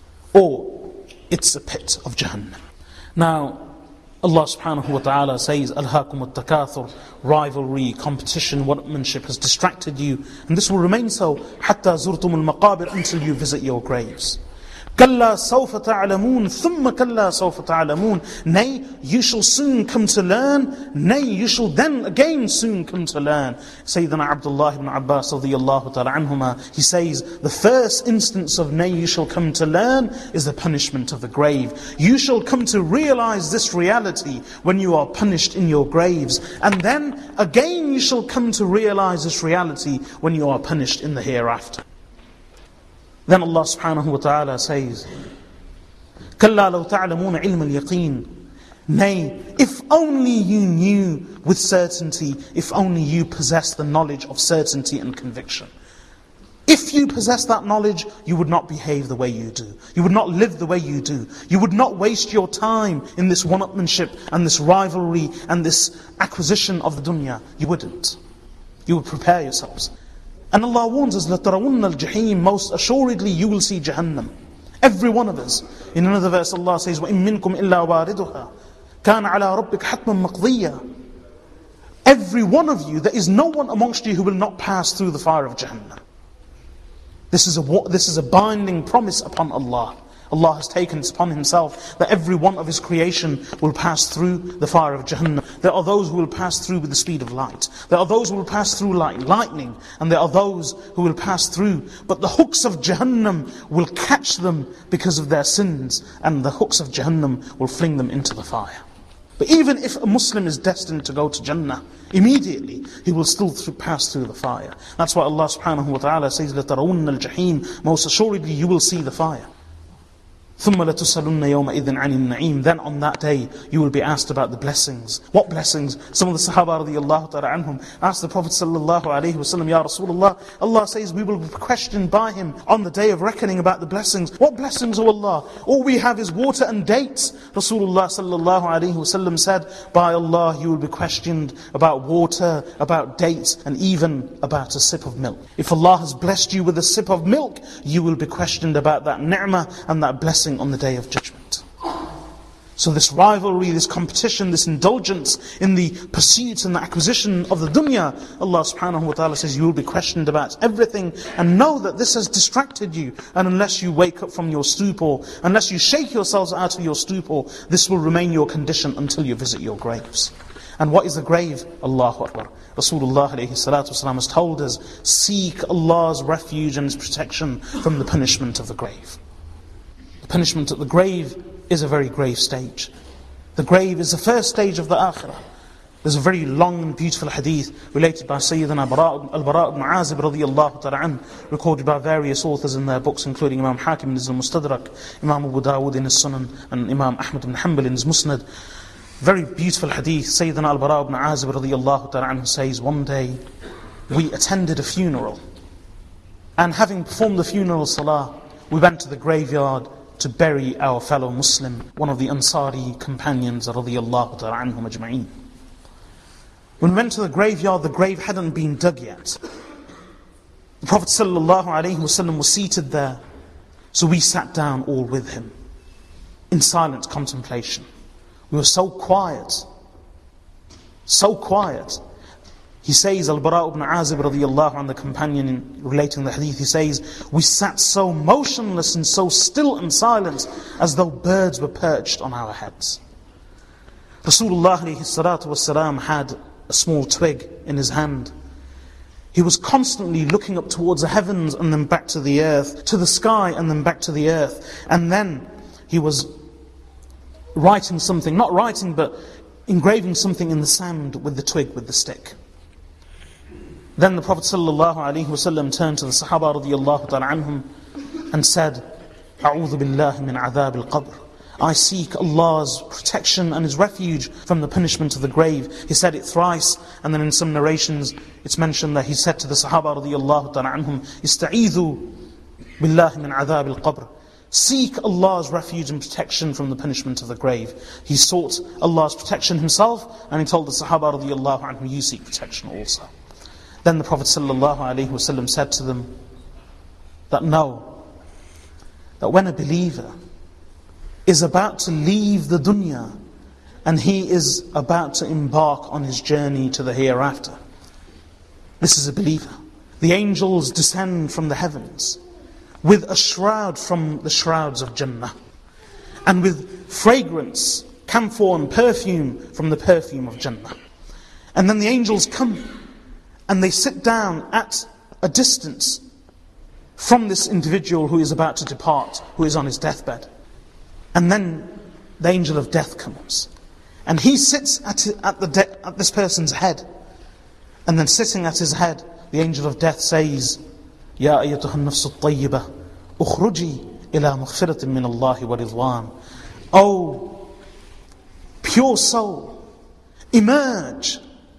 or it's a pit of Jahannam. Now, Allah subhanahu wa ta'ala says, أَلْهَاكُمُ التَّكَاثُرُ, rivalry, competition, one-upmanship has distracted you. And this will remain so, حَتَّى زُرْتُمُ الْمَقَابِرِ, until you visit your graves. كَلَّا سَوْفَ تَعْلَمُونَ ثُمَّ كَلَّا سَوْفَ تَعْلَمُونَ. Nay, you shall soon come to learn. Nay, you shall then again soon come to learn. Sayyidina Abdullah ibn Abbas radiyallahu ta'ala anhuma, he says, the first instance of nay, you shall come to learn is the punishment of the grave. You shall come to realize this reality when you are punished in your graves. And then again you shall come to realize this reality when you are punished in the hereafter. Then Allah subhanahu wa ta'ala says, كَلَّا لَوْ تَعْلَمُونَ عِلْمَ الْيَقِينِ. Nay, if only you knew with certainty, if only you possessed the knowledge of certainty and conviction. If you possess that knowledge, you would not behave the way you do. You would not live the way you do. You would not waste your time in this one-upmanship and this rivalry and this acquisition of the dunya. You wouldn't. You would prepare yourselves. And Allah warns us, لَتَرَوُنَّ الْجَحِيمِ, most assuredly you will see Jahannam. Every one of us. In another verse Allah says, وَإِن مِّنكُمْ إِلَّا وَارِدُهَا كَانَ عَلَىٰ رَبِّكَ حَتْمًا مَقْضِيًّا. Every one of you, there is no one amongst you who will not pass through the fire of Jahannam. This is a binding promise upon Allah. Allah has taken it upon Himself that every one of His creation will pass through the fire of Jahannam. There are those who will pass through with the speed of light. There are those who will pass through like lightning. And there are those who will pass through. But the hooks of Jahannam will catch them because of their sins. And the hooks of Jahannam will fling them into the fire. But even if a Muslim is destined to go to Jannah, immediately he will still pass through the fire. That's why Allah subhanahu wa ta'ala says, لَتَرَوُنَّ الْجَحِيمِ, most assuredly you will see the fire. ثُمَّ لَتُسَلُنَّ يَوْمَئِذٍ عَنِ النَّعِيمِ. Then on that day you will be asked about the blessings. What blessings? Some of the Sahaba radiyallahu ta'ala anhum asked the Prophet sallallahu alayhi wa sallam, Ya Rasulullah, Allah says we will be questioned by Him on the day of reckoning about the blessings. What blessings, O Allah? All we have is water and dates. Rasulullah sallallahu alayhi wa sallam said, by Allah you will be questioned about water, about dates, and even about a sip of milk. If Allah has blessed you with a sip of milk, you will be questioned about that ni'mah and that blessing on the day of judgment. So this rivalry, this competition, this indulgence in the pursuit and the acquisition of the dunya, Allah subhanahu wa ta'ala says you will be questioned about everything, and know that this has distracted you. And unless you wake up from your stupor, unless you shake yourselves out of your stupor, this will remain your condition until you visit your graves. And what is the grave? Allahu Akbar. Rasulullah alayhi salatu wasalam has told us, seek Allah's refuge and His protection from the punishment of the grave. The punishment at the grave is a very grave stage. The grave is the first stage of the akhirah. There's a very long and beautiful hadith related by Sayyidina al-Bara' ibn Azib radiyallahu ta'ala anhu, recorded by various authors in their books, including Imam Hakim in his Al-Mustadrak, Imam Abu Dawud in his Sunan, and Imam Ahmad ibn Hanbal in his Musnad. Very beautiful hadith. Sayyidina al-Bara' ibn Azib radiyallahu ta'ala anhu says, one day we attended a funeral, and having performed the funeral salah, we went to the graveyard to bury our fellow Muslim, one of the Ansari companions radiyallahu ta'ala anhum ajma'een. When we went to the graveyard, the grave hadn't been dug yet. The Prophet ﷺ was seated there, so we sat down all with him in silent contemplation. We were so quiet, so quiet. He says, Al-Bara' ibn Azib radiyallahu anhu, the companion relating the hadith, he says, we sat so motionless and so still and silent as though birds were perched on our heads. Rasulullah alayhi salatu wasalam had a small twig in his hand. He was constantly looking up towards the heavens and then back to the earth, to the sky and then back to the earth. And then he was writing something, not writing but engraving something in the sand with the twig, with the stick. Then the Prophet ﷺ turned to the Sahaba radiyallahu ta'ala anhum and said, A'udhu billahi min adhab al-qabr. I seek Allah's protection and His refuge from the punishment of the grave. He said it thrice, and then in some narrations it's mentioned that he said to the Sahaba radiyallahu ta'ala anhum, Ista'idhu billahi min adhab al-qabr. Seek Allah's refuge and protection from the punishment of the grave. He sought Allah's protection himself, and he told the Sahaba radiyallahu anhum, you seek protection also. Then the Prophet ﷺ said to them that know that when a believer is about to leave the dunya and he is about to embark on his journey to the hereafter, this is a believer. The angels descend from the heavens with a shroud from the shrouds of Jannah, and with fragrance, camphor and perfume from the perfume of Jannah. And then the angels come and they sit down at a distance from this individual who is about to depart, who is on his deathbed. And then the angel of death comes, and he sits at this person's head. And then sitting at his head, the angel of death says, Ya ayyatuha an-nafsu at-tayyibah, ukhruji ila maghfiratin min Allahi wa ridwan. Oh, pure soul, emerge,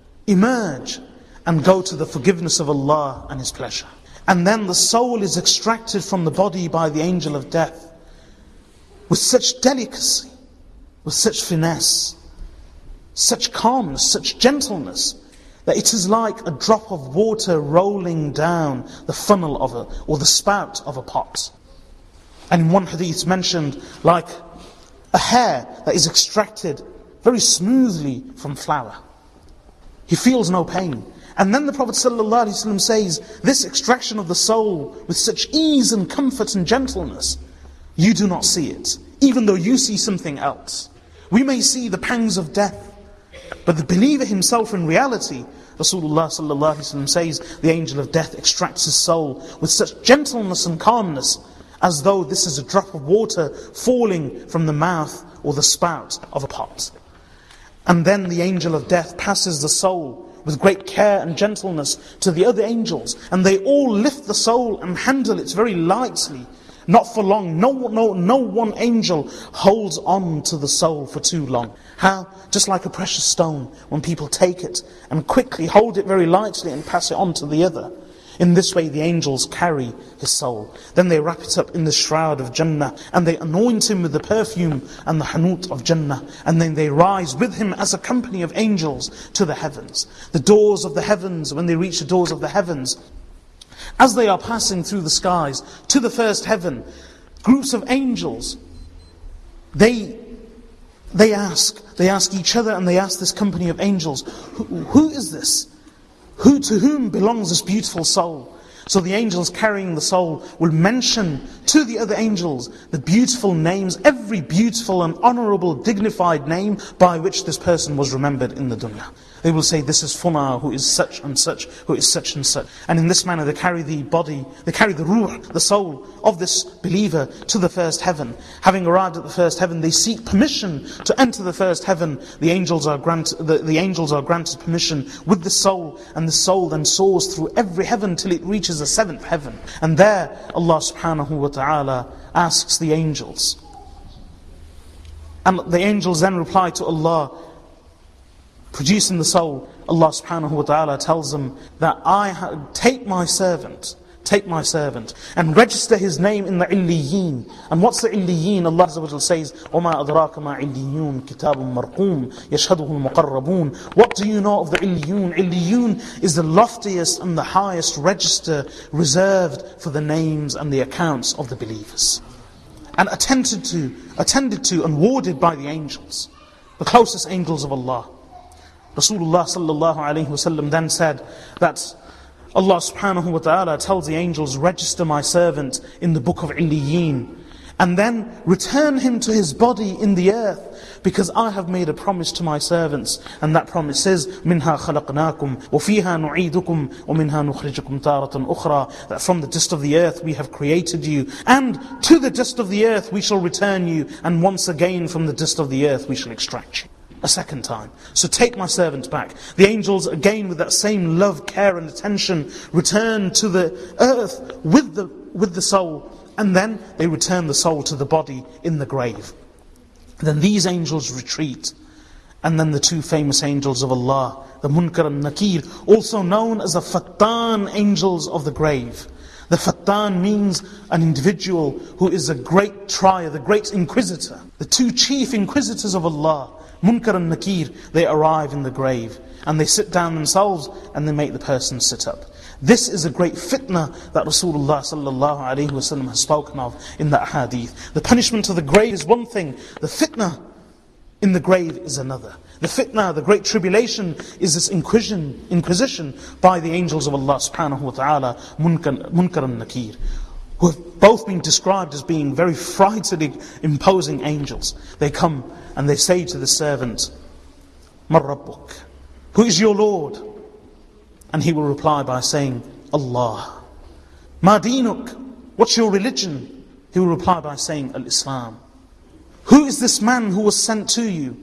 and go to the forgiveness of Allah and His pleasure. And then the soul is extracted from the body by the angel of death with such delicacy, with such finesse, such calmness, such gentleness, that it is like a drop of water rolling down the funnel or the spout of a pot. And in one hadith it's mentioned like a hair that is extracted very smoothly from flour. He feels no pain. And then the Prophet ﷺ says, this extraction of the soul with such ease and comfort and gentleness, you do not see it, even though you see something else. We may see the pangs of death, but the believer himself in reality, Rasulullah ﷺ says, the angel of death extracts his soul with such gentleness and calmness, as though this is a drop of water falling from the mouth or the spout of a pot. And then the angel of death passes the soul with great care and gentleness to the other angels, and they all lift the soul and handle it very lightly, not for long. No one angel holds on to the soul for too long. How? Just like a precious stone, when people take it and quickly hold it very lightly and pass it on to the other. In this way the angels carry his soul. Then they wrap it up in the shroud of Jannah, and they anoint him with the perfume and the hanut of Jannah, and then they rise with him as a company of angels to the heavens. The doors of the heavens, when they reach the doors of the heavens, as they are passing through the skies to the first heaven, groups of angels, they ask each other, and they ask this company of angels, who is this? To whom belongs this beautiful soul? So the angels carrying the soul will mention to the other angels the beautiful names, every beautiful and honourable, dignified name by which this person was remembered in the dunya. They will say, this is Funa, who is such and such, who is such and such. And in this manner they carry the body, they carry the ruh, the soul of this believer to the first heaven. Having arrived at the first heaven, they seek permission to enter the first heaven. The angels are granted permission with the soul, and the soul then soars through every heaven till it reaches the seventh heaven. And there Allah subhanahu wa ta'ala asks the angels. And the angels then reply to Allah, producing the soul. Allah subhanahu wa ta'ala tells them that take my servant, and register his name in the Illiyeen. And what's the Illiyeen? Allah Azza wa Jalla says, وَمَا أَدْرَاكَ مَا عِلِّيُّونَ كِتَابٌ مَرْقُومٌ يَشْهَدُهُ الْمُقَرَّبُونَ. What do you know of the Illiyun? Illiyun is the loftiest and the highest register reserved for the names and the accounts of the believers, and attended to and warded by the angels, the closest angels of Allah. Rasulullah sallallahu alayhi wasallam then said that Allah subhanahu wa ta'ala tells the angels, register my servant in the book of Illiyeen, and then return him to his body in the earth, because I have made a promise to my servants, and that promise is, مِنْهَا خَلَقْنَاكُمْ وَفِيهَا نُعِيدُكُمْ وَمِنْهَا نُخْرِجُكُمْ تَارَةً أُخْرَى. That from the dust of the earth we have created you, and to the dust of the earth we shall return you, and once again from the dust of the earth we shall extract you. A second time. So take my servant back. The angels again, with that same love, care and attention, return to the earth with the soul, and then they return the soul to the body in the grave. Then these angels retreat, and then the two famous angels of Allah, the Munkar and Nakir, also known as the Fattan angels of the grave. The Fattan means an individual who is a great trier, the great inquisitor. The two chief inquisitors of Allah, Munkar and Nakir, they arrive in the grave, and they sit down themselves, and they make the person sit up. This is a great fitna that Rasulullah sallallahu alayhi wasallam has spoken of in that hadith. The punishment of the grave is one thing, the fitna in the grave is another. The fitna, the great tribulation, is this inquisition by the angels of Allah subhanahu wa ta'ala, Munkar and Nakir, who have both been described as being very frightening, imposing angels. They come and they say to the servant, مَا رَبُّكَ? Who is your Lord? And he will reply by saying, Allah. مَا دِينُكَ? What's your religion? He will reply by saying, Al-Islam. Who is this man who was sent to you?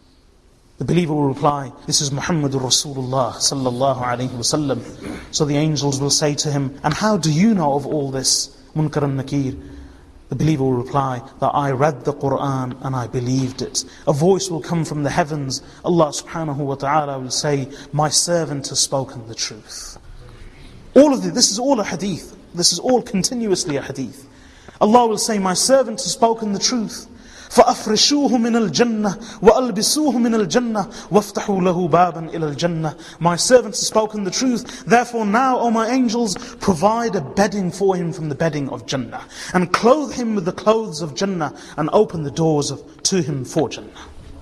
The believer will reply, this is Muhammadur Rasulullah sallallahu alayhi wasallam. So the angels will say to him, and how do you know of all this, Munkar and Nakir? The believer will reply that I read the Qur'an and I believed it. A voice will come from the heavens. Allah subhanahu wa ta'ala will say, my servant has spoken the truth. All of this is all a hadith. This is all continuously a hadith. Allah will say, my servant has spoken the truth. فَأَفْرِشُوهُ مِنَ الْجَنَّةِ وَأَلْبِسُوهُ مِنَ الْجَنَّةِ وَافْتَحُوا لَهُ بَابًا إِلَى الْجَنَّةِ. My servant has spoken the truth. Therefore now, O my angels, provide a bedding for him from the bedding of Jannah, and clothe him with the clothes of Jannah, and open the doors to him for Jannah.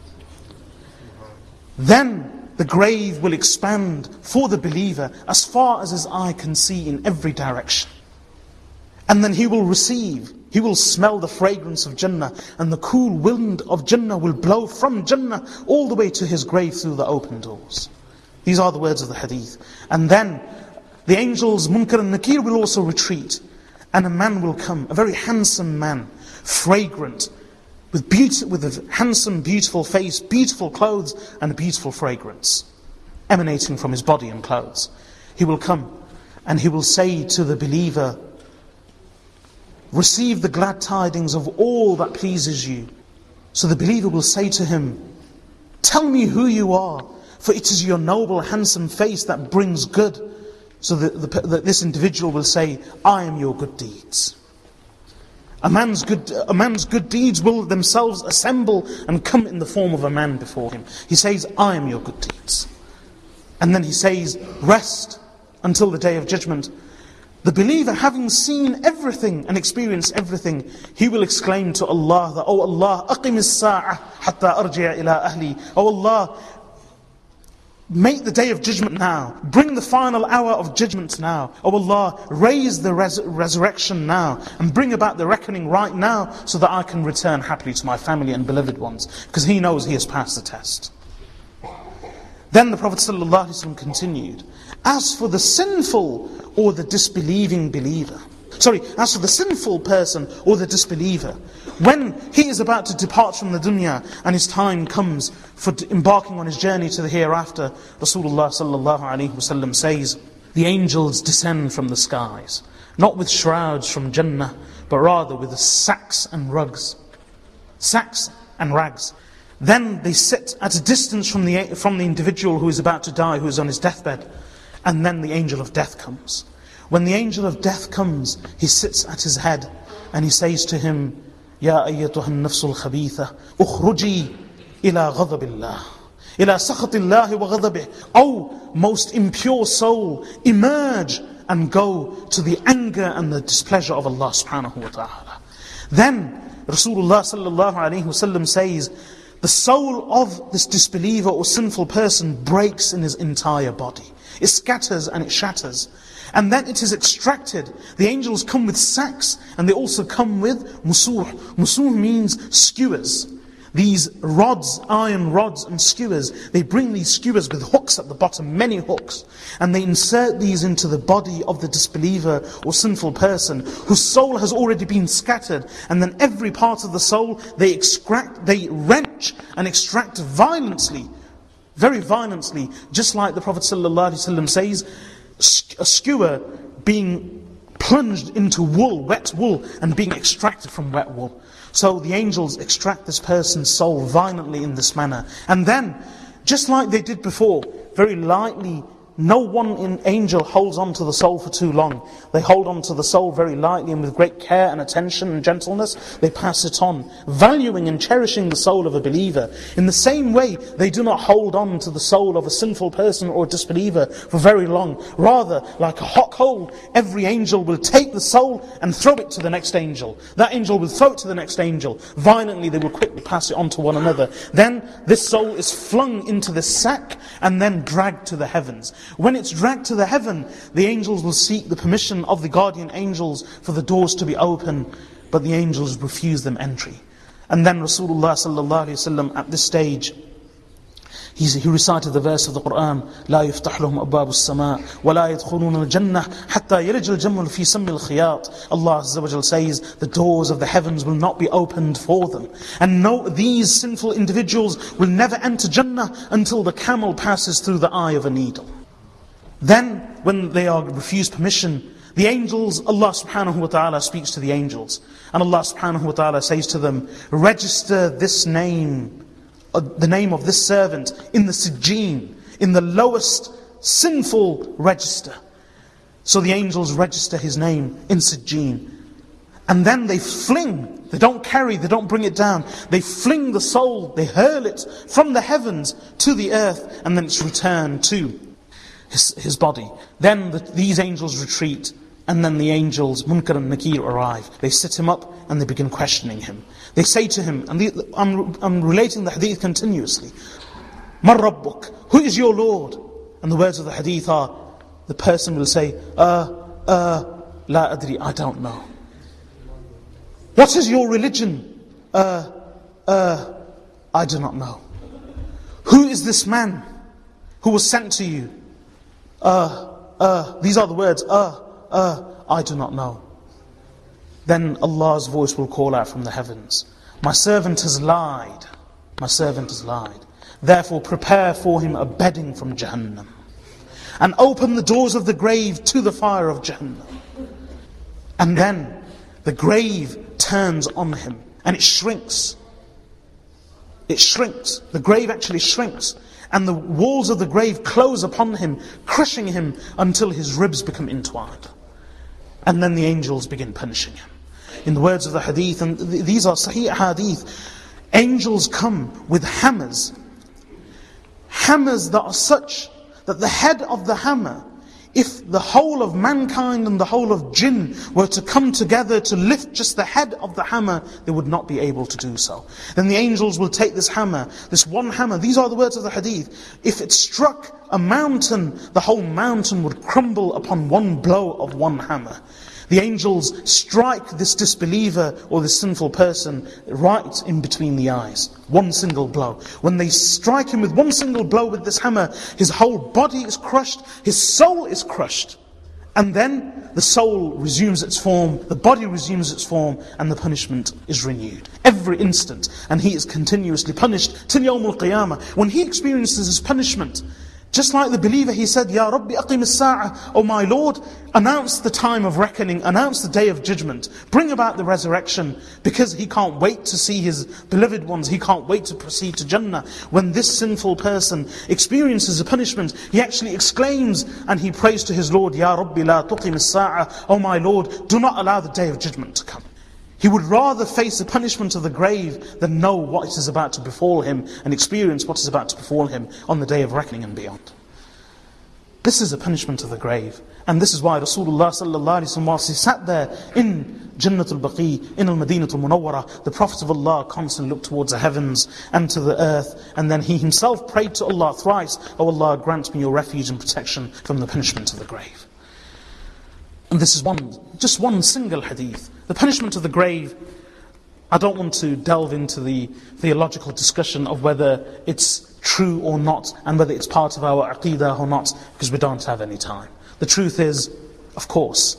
Then the grave will expand for the believer as far as his eye can see in every direction. And then he will smell the fragrance of Jannah, and the cool wind of Jannah will blow from Jannah all the way to his grave through the open doors. These are the words of the hadith. And then the angels Munkar and Nakir will also retreat, and a man will come, a very handsome man, fragrant, with a handsome, beautiful face, beautiful clothes, and a beautiful fragrance emanating from his body and clothes. He will come, and he will say to the believer, receive the glad tidings of all that pleases you. So the believer will say to him, tell me who you are, for it is your noble, handsome face that brings good. So this individual will say, I am your good deeds. A man's good deeds will themselves assemble and come in the form of a man before him. He says, I am your good deeds. And then he says, rest until the day of judgment. The believer, having seen everything and experienced everything, he will exclaim to Allah that, Oh Allah, aqim as-sa'ah hatta arji'a ila ahli. Oh Allah, make the day of judgment now. Bring the final hour of judgment now. Oh Allah, raise the resurrection now, and bring about the reckoning right now, so that I can return happily to my family and beloved ones. Because he knows he has passed the test. Then the Prophet ﷺ continued, as for the sinful or the disbelieving believer, as for the sinful person or the disbeliever, when he is about to depart from the dunya and his time comes for embarking on his journey to the hereafter, Rasulullah ﷺ says, the angels descend from the skies, not with shrouds from Jannah, but rather with sacks and rugs. Sacks and rags. Then they sit at a distance from the individual who is about to die, who is on his deathbed. And then the angel of death comes. When the angel of death comes, he sits at his head and he says to him, Ya ayyatuha an-nafsul khabitha, ukhruji ila ghadabillah, ila sakhatillahi wa ghadabih. O most impure soul, emerge and go to the anger and the displeasure of Allah subhanahu wa ta'ala. Then Rasulullah sallallahu alayhi wasallam says, the soul of this disbeliever or sinful person breaks in his entire body. It scatters and it shatters. And then it is extracted. The angels come with sacks and they also come with musuh. Musuh means skewers. These rods, iron rods and skewers, they bring these skewers with hooks at the bottom, many hooks, and they insert these into the body of the disbeliever or sinful person whose soul has already been scattered, and then every part of the soul they wrench and extract violently, very violently, just like the Prophet ﷺ says, a skewer being plunged into wool, wet wool, and being extracted from wet wool. So the angels extract this person's soul violently in this manner. And then, just like they did before, very lightly, no one angel holds on to the soul for too long. They hold on to the soul very lightly and with great care and attention and gentleness, they pass it on, valuing and cherishing the soul of a believer. In the same way, they do not hold on to the soul of a sinful person or a disbeliever for very long. Rather, like a hot coal, every angel will take the soul and throw it to the next angel. That angel will throw it to the next angel. Violently, they will quickly pass it on to one another. Then, this soul is flung into the sack and then dragged to the heavens. When it's dragged to the heaven, the angels will seek the permission of the guardian angels for the doors to be open, but the angels refuse them entry. And then Rasulullah sallallahu alaihi wasallam at this stage, he recited the verse of the Quran, لا يفتح لهم أبواب السماء ولا يدخلون الجنة حتى يلج الجمل في سم الخياط. Allah Azza wa Jal says, the doors of the heavens will not be opened for them. And no, these sinful individuals will never enter Jannah until the camel passes through the eye of a needle. Then, when they are refused permission, the angels, Allah subhanahu wa ta'ala speaks to the angels. And Allah subhanahu wa ta'ala says to them, register this name, the name of this servant in the Sijjeen, in the lowest sinful register. So the angels register his name in Sijjeen. And then they fling, they don't carry, they don't bring it down. They fling the soul, they hurl it from the heavens to the earth, and then it's returned to his body. Then these angels retreat, and then the angels, Munkar and Nakir, arrive. They sit him up and they begin questioning him. They say to him, and I'm relating the hadith continuously, Man Rabbuk, who is your Lord? And the words of the hadith are, the person will say, La adri, I don't know. What is your religion? I do not know. Who is this man who was sent to you? These are the words, I do not know. Then Allah's voice will call out from the heavens, my servant has lied, my servant has lied. Therefore prepare for him a bedding from Jahannam, and open the doors of the grave to the fire of Jahannam. And then the grave turns on him, and it shrinks. It shrinks. The grave actually shrinks. And the walls of the grave close upon him, crushing him until his ribs become entwined. And then the angels begin punishing him. In the words of the hadith, and these are sahih hadith, angels come with hammers. Hammers that are such that the head of the hammer, if the whole of mankind and the whole of jinn were to come together to lift just the head of the hammer, they would not be able to do so. Then the angels will take this hammer, this one hammer, these are the words of the hadith, if it struck a mountain, the whole mountain would crumble upon one blow of one hammer. The angels strike this disbeliever or this sinful person right in between the eyes. One single blow. When they strike him with one single blow with this hammer, his whole body is crushed, his soul is crushed. And then the soul resumes its form, the body resumes its form, and the punishment is renewed. Every instant. And he is continuously punished till Yawm al-Qiyamah. When he experiences his punishment, just like the believer, he said, Ya Rabbi aqim as-sa'a, O my Lord, announce the time of reckoning, announce the day of judgment, bring about the resurrection, because he can't wait to see his beloved ones, he can't wait to proceed to Jannah. When this sinful person experiences a punishment, he actually exclaims and he prays to his Lord, Ya Rabbi la tuqim as-sa'a, O my Lord, do not allow the day of judgment to come. He would rather face the punishment of the grave than know what is about to befall him and experience what is about to befall him on the day of reckoning and beyond. This is a punishment of the grave. And this is why Rasulullah sallallahu alaihi wasallam, whilst he sat there in Jannatul Baqi, in Al-Madinatul Munawwarah, the Prophet of Allah constantly looked towards the heavens and to the earth, and then he himself prayed to Allah thrice, O Allah, grant me your refuge and protection from the punishment of the grave. And this is just one single hadith. The punishment of the grave, I don't want to delve into the theological discussion of whether it's true or not, and whether it's part of our aqeedah or not, because we don't have any time. The truth is, of course,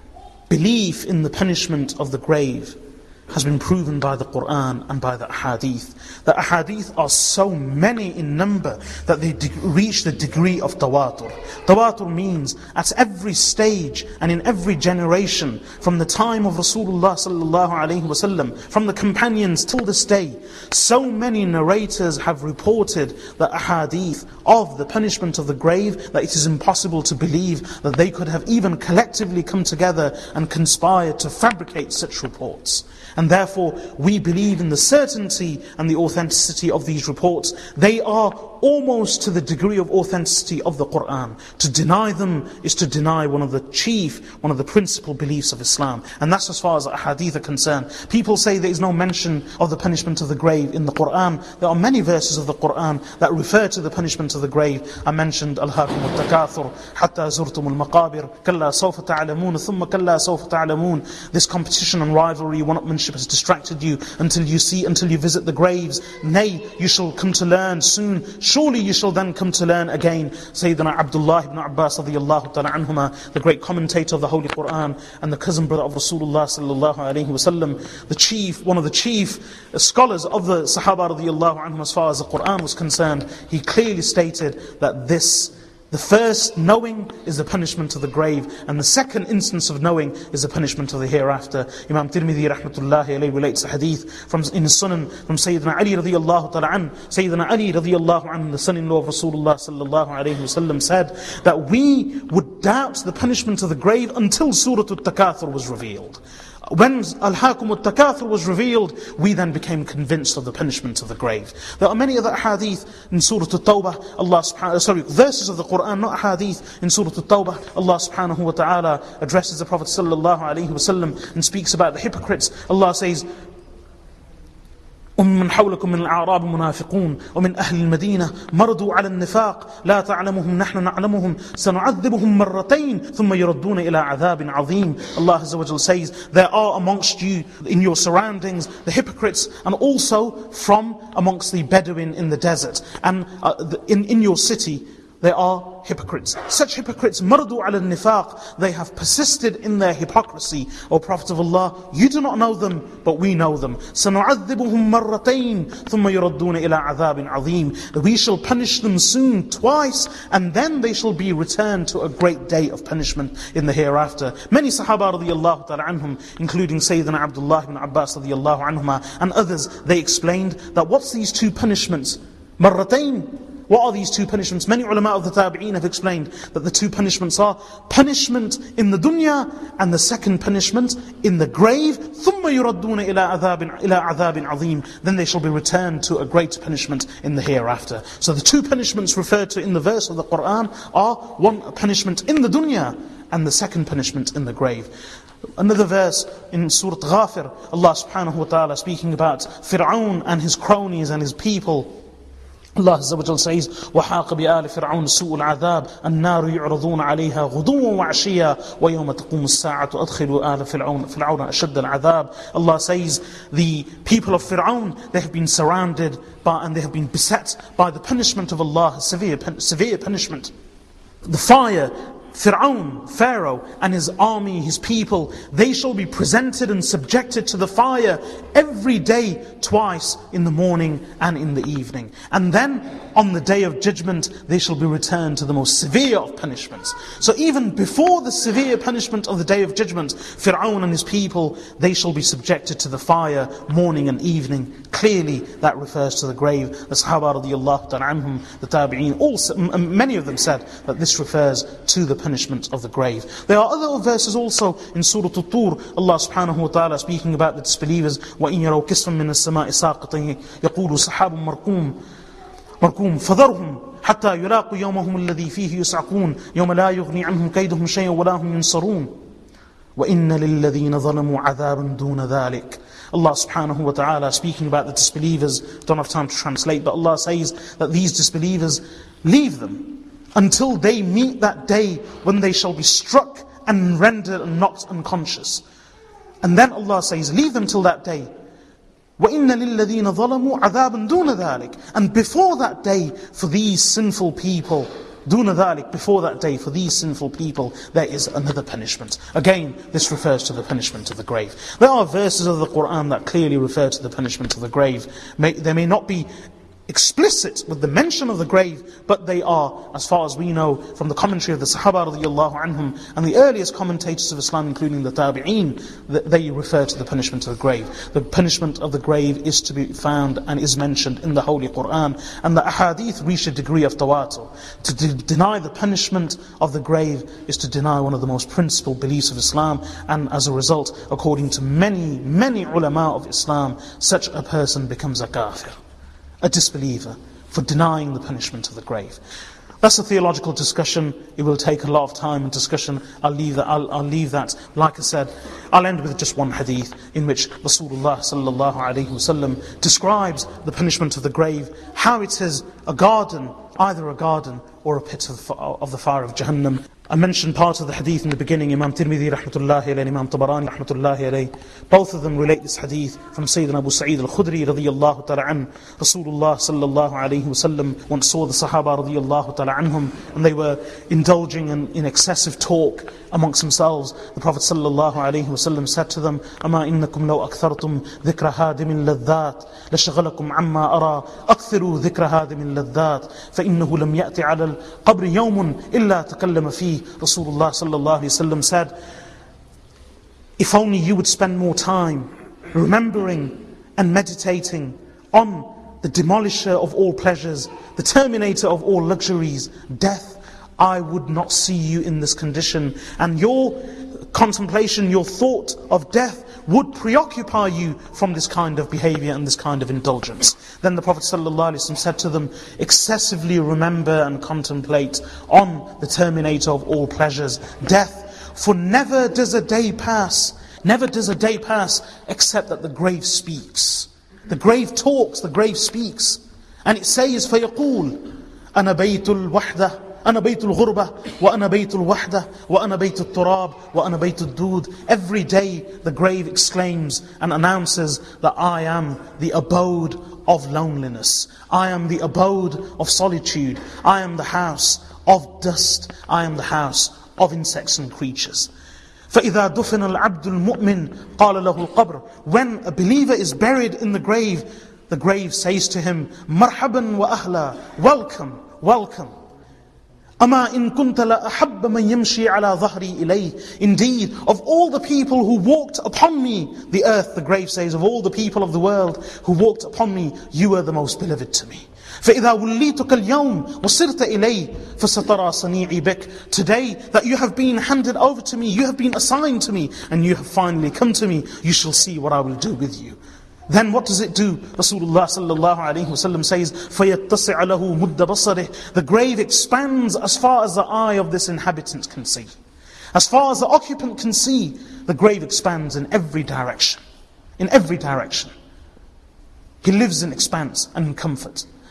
belief in the punishment of the grave has been proven by the Qur'an and by the ahadith. The ahadith are so many in number that they reach the degree of tawatur. Tawatur means at every stage and in every generation, from the time of Rasulullah sallallahu alaihi wasallam, from the companions till this day, so many narrators have reported the ahadith of the punishment of the grave that it is impossible to believe that they could have even collectively come together and conspired to fabricate such reports. And therefore, we believe in the certainty and the authenticity of these reports. They are almost to the degree of authenticity of the Qur'an. To deny them is to deny one of the principal beliefs of Islam. And that's as far as hadith are concerned. People say there is no mention of the punishment of the grave in the Qur'an. There are many verses of the Qur'an that refer to the punishment of the grave. I mentioned Alhaakum al-Takathur, Hatta zurtum al-Maqabir, Kalla sawfa ta'alamun, Thumma kalla sawfa ta'alamun. This competition and rivalry, one-upmanship has distracted you until you visit the graves. Nay, you shall come to learn soon. Surely you shall then come to learn again. Sayyidina Abdullah ibn Abbas radiyallahu ta'ala anhuma, the great commentator of the Holy Qur'an and the cousin brother of Rasulullah sallallahu alayhi wasallam, one of the chief scholars of the Sahaba radiyallahu anhum as far as the Qur'an was concerned, he clearly stated that the first knowing is the punishment of the grave, and the second instance of knowing is the punishment of the hereafter. Imam Tirmidhi rahmatullahi alayhi relates a hadith in his Sunan from Sayyidina Ali radiyallahu ta'ala an. Sayyidina Ali radiyallahu an, the son-in-law of Rasulullah sallallahu alayhi wasallam, said that we would doubt the punishment of the grave until Surah Al-Takathur was revealed. When Alhaakum al-Takathur was revealed, we then became convinced of the punishment of the grave. There are many other hadith in Surah Al-Tawbah, verses of the Qur'an, not hadith. In Surah Al-Tawbah, Allah subhanahu wa ta'ala addresses the Prophet sallallahu alayhi wasallam and speaks about the hypocrites. Allah says, ومن حولكم من الأعراب منافقون ومن أهل المدينة مرضوا على النفاق لا تعلمهم نحن نعلمهم سنعذبهم مرتين ثم يردون إلى عذاب عظيم. Allah Azza wa Jal says, there are amongst you in your surroundings the hypocrites, and also from amongst the Bedouin in the desert, and in your city there are hypocrites. Such hypocrites, maradu ala nifaq, they have persisted in their hypocrisy. O Prophet of Allah, you do not know them, but we know them. سَنُعَذِّبُهُمْ مَرَّتَيْنِ ثُمَّ يُرَدُّونَ إِلَىٰ عَذَابٍ عَظِيمٍ. We shall punish them soon, twice, and then they shall be returned to a great day of punishment in the hereafter. Many Sahaba radiyallahu ta'ala anhum, including Sayyidina Abdullah ibn Abbas radiyallahu anhuma and others, they explained that what's these two punishments? Marratayn. What are these two punishments? Many ulama of the tabi'een have explained that the two punishments are punishment in the dunya and the second punishment in the grave. ثُمَّ يُرَدُّونَ إِلَىٰ عَذَابٍ عَظِيمٍ. Then they shall be returned to a great punishment in the hereafter. So the two punishments referred to in the verse of the Qur'an are one punishment in the dunya and the second punishment in the grave. Another verse in Surah Ghafir, Allah subhanahu wa ta'ala speaking about Fir'aun and his cronies and his people. Allah Azza wa Jal says, وَحَاقَ بِآلِ فِرْعَوْنَ سُوءُ الْعَذَابِ النَّارُ يُعْرَضُونَ عَلَيْهَا غُدُوًّا وَعَشِيًّا وَيَوْمَ تَقُومُ السَّاعَةُ أَدْخِلُوا آلَ فِرْعَوْنَ أَشَدَّ الْعَذَابِ. Allah says, the people of Fir'aun, they have been surrounded by, and they have been beset by the punishment of Allah, severe punishment. The fire, Fir'aun, Pharaoh, and his army, his people, they shall be presented and subjected to the fire every day, twice, in the morning and in the evening. And then, on the day of judgment, they shall be returned to the most severe of punishments. So even before the severe punishment of the day of judgment, Fir'aun and his people, they shall be subjected to the fire morning and evening. Clearly, that refers to the grave. The Sahaba radiallahu ta'ala anhum, the Tabi'een, many of them said that this refers to the punishment of the grave. There are other verses also in Surah At-Tur, Allah subhanahu wa ta'ala speaking about the disbelievers, وَإِن يَرَوْا كِسْفًا مِّنَ السَّمَاءِ سَاقِطًا يَقُولُوا سَحَابٌ مركوم فذرهم حتى يلاقوا يومهم الذي فيه يصعقون يوم لا يغني عنهم كيدهم شيئا ولا هم ينصرون وإن للذين ظلموا عذاب دون ذلك. Allah subhanahu wa ta'ala speaking about the disbelievers, don't have time to translate, but Allah says that these disbelievers, leave them until they meet that day when they shall be struck and rendered and knocked unconscious. And then Allah says, leave them till that day. وَإِنَّ لِلَّذِينَ ظَلَمُوا عَذَابًا دُونَ ذَلِكَ. And before that day, for these sinful people, دُونَ ذَلِكَ, before that day, for these sinful people, there is another punishment. Again, this refers to the punishment of the grave. There are verses of the Qur'an that clearly refer to the punishment of the grave. They may not be explicit with the mention of the grave, but they are, as far as we know, from the commentary of the Sahaba radiallahu anhum and the earliest commentators of Islam, including the Tabi'een, they refer to the punishment of the grave. The punishment of the grave is to be found and is mentioned in the Holy Qur'an, and the ahadith reach a degree of tawatur. To deny the punishment of the grave is to deny one of the most principal beliefs of Islam, and as a result, according to many ulama of Islam, such a person becomes a kafir, a disbeliever, for denying the punishment of the grave. That's a theological discussion. It will take a lot of time and discussion. I'll leave that. Like I said, I'll end with just one hadith in which Rasulullah sallallahu alaihi wasallam describes the punishment of the grave, how it is a garden, either a garden or a pit of the fire of Jahannam. I mentioned part of the hadith in the beginning. Imam Tirmidhi rahmatullahi alayhi, Imam Tabarani rahmatullahi alayhi, both of them relate this hadith from Sayyidina Abu Sa'id al-Khudri radiyallahu ta'ala an. Rasulullah sallallahu alayhi wasallam once saw the Sahaba radiyallahu ta'ala anhum, and they were indulging in excessive talk amongst themselves. The Prophet sallallahu alayhi wasallam said to them, أَمَا إِنَّكُمْ لَوْ أَكْثَرْتُمْ ذِكْرَ هَادِمِ اللَّذَّاتِ لَشَغَلَكُمْ عَمَّا أَرَى أَكْثِرُوا ذِكْرَ هَادِمِ اللَّذَّاتِ فَإِنَّهُ لَمْ يَأْتِ عَلَى الْقَبْرِ يَوْمٌ إِلَّا تَكَلَّمَ فِيهِ. Rasulullah sallallahu alayhi wasallam said, if only you would spend more time remembering and meditating on the demolisher of all pleasures, the terminator of all luxuries, death, I would not see you in this condition. And your contemplation, your thought of death would preoccupy you from this kind of behavior and this kind of indulgence. Then the Prophet ﷺ said to them, excessively remember and contemplate on the terminator of all pleasures, death, for never does a day pass except that the grave speaks. The grave talks, the grave speaks. And it says, فَيَقُولُ أَنَا بَيْتُ الْوَحْدَةِ أنا بيت الغربة وأنا بيت الوحدة وأنا بيت التراب وأنا بيت الدود. Every day the grave exclaims and announces that I am the abode of loneliness, I am the abode of solitude, I am the house of dust, I am the house of insects and creatures. فإذا دفن العبد المؤمن قال له القبر. When a believer is buried in the grave says to him, مرحبا وأهلا, welcome, welcome. أما إن كنت لأحب من يمشي على ظهري إليه. Indeed, of all the people who walked upon me, the earth, the grave says, of all the people of the world who walked upon me, you are the most beloved to me. فإذا وليتك اليوم وصرت إلي فسترى صنيعي بك. Today that you have been handed over to me, you have been assigned to me, and you have finally come to me, you shall see what I will do with you. Then what does it do? Rasulullah sallallahu alayhi wasallam says, فَيَتَّسِعَ لَهُ مُدَّ بَصَرِهِ. The grave expands as far as the eye of this inhabitant can see. As far as the occupant can see, the grave expands in every direction. In every direction. He lives in expanse and in comfort.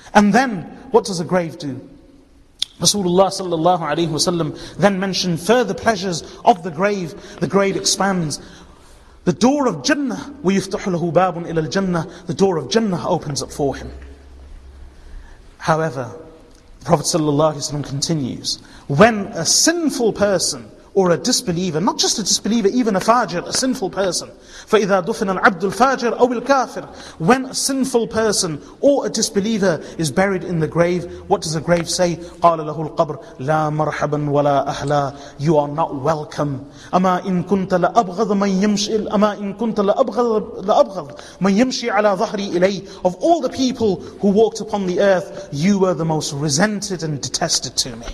And then, what does a grave do? Rasulullah sallallahu alayhi wasallam then mentioned further pleasures of the grave. The grave expands. The door of Jannah, وَيُفْتَحُ لَهُ بَابٌ إِلَى الْجَنَّةِ, the door of Jannah opens up for him. However, the Prophet sallallahu alayhi wasallam continues, when a sinful person or a disbeliever, not just a disbeliever, even a fajr, a sinful person, فَإِذَا دُفِنَ الْعَبْدُ الْفَاجِرُ أَوِ الْكَافِرُ, when a sinful person or a disbeliever is buried in the grave, what does the grave say? قَالَ لَهُ الْقَبْرُ لَا مَرْحَبًا وَلَا أَهْلًا, you are not welcome. أَمَا إِن كُنْتَ لَأَبْغَضَ مَنْ يَمْشِي أَمَا إِن كُنْتَ لَأَبْغَض مَنْ يَمْشِي عَلَى ظَهْرِي إِلَيْهِ, of all the people who walked upon the earth, you were the most resented and detested to me.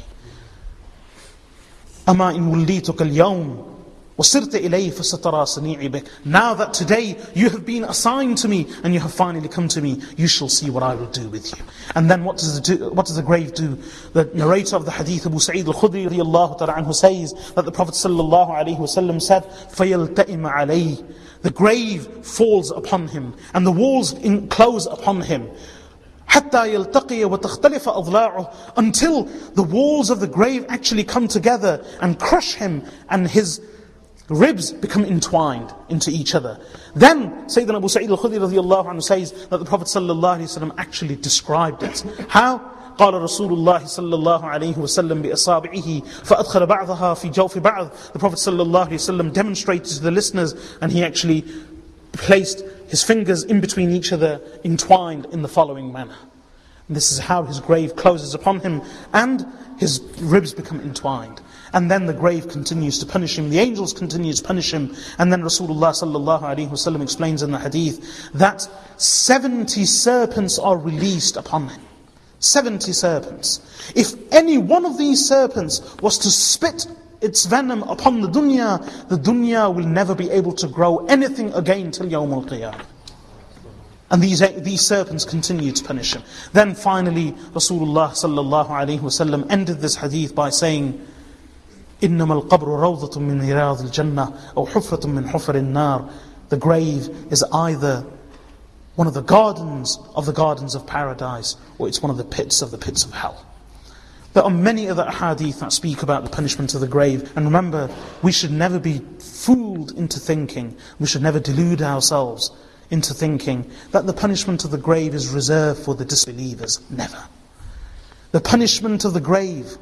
أَمَا إِن وُلِّيتُكَ الْيَوْمِ وَصِرْتَ إِلَيْهِ فَسَتَرَى صَنِيعِي بِكَ, now that today you have been assigned to me and you have finally come to me, you shall see what I will do with you. And then what does the grave do? The narrator of the hadith, Abu Sa'id al-Khudri radiyallahu ta'ala anhu, says that the Prophet sallallahu alayhi wasallam said, فَيَلْتَئِمَ عَلَيْهِ, the grave falls upon him and the walls close upon him. حتى يلتقي وتختلف أضلاعه, until the walls of the grave actually come together and crush him and his ribs become entwined into each other. Then Sayyidina Abu Sa'id al-Khudri radiyallahu anhu says that the Prophet sallallahu alayhi wasallam actually described it. How? قال رسول الله صلى الله عليه وسلم بأصابعه فأدخل بعضها في جوف بعض. The Prophet sallallahu alayhi wasallam demonstrated to the listeners, and he actually placed his fingers in between each other, entwined in the following manner. And this is how his grave closes upon him and his ribs become entwined. And then the grave continues to punish him, the angels continue to punish him. And then Rasulullah sallallahu alaihi wasallam explains in the hadith that 70 serpents are released upon him. 70 serpents. If any one of these serpents was to spit its venom upon the dunya will never be able to grow anything again till Yawm al-Qiyamah. And these serpents continue to punish him. Then finally, Rasulullah sallallahu alaihi wasallam ended this hadith by saying, إِنَّمَا الْقَبْرُ رَوْضَةٌ مِّنْ رِيَاضِ الْجَنَّةِ أَوْ حُفْرَةٌ مِّنْ حُفَرِ النَّارِ. The grave is either one of the gardens of paradise, or it's one of the pits of hell. There are many other ahadith that speak about the punishment of the grave. And remember, we should never be fooled into thinking, we should never delude ourselves into thinking that the punishment of the grave is reserved for the disbelievers. Never. The punishment of the grave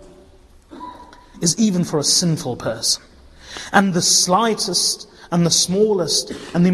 is even for a sinful person. And the slightest and the smallest and the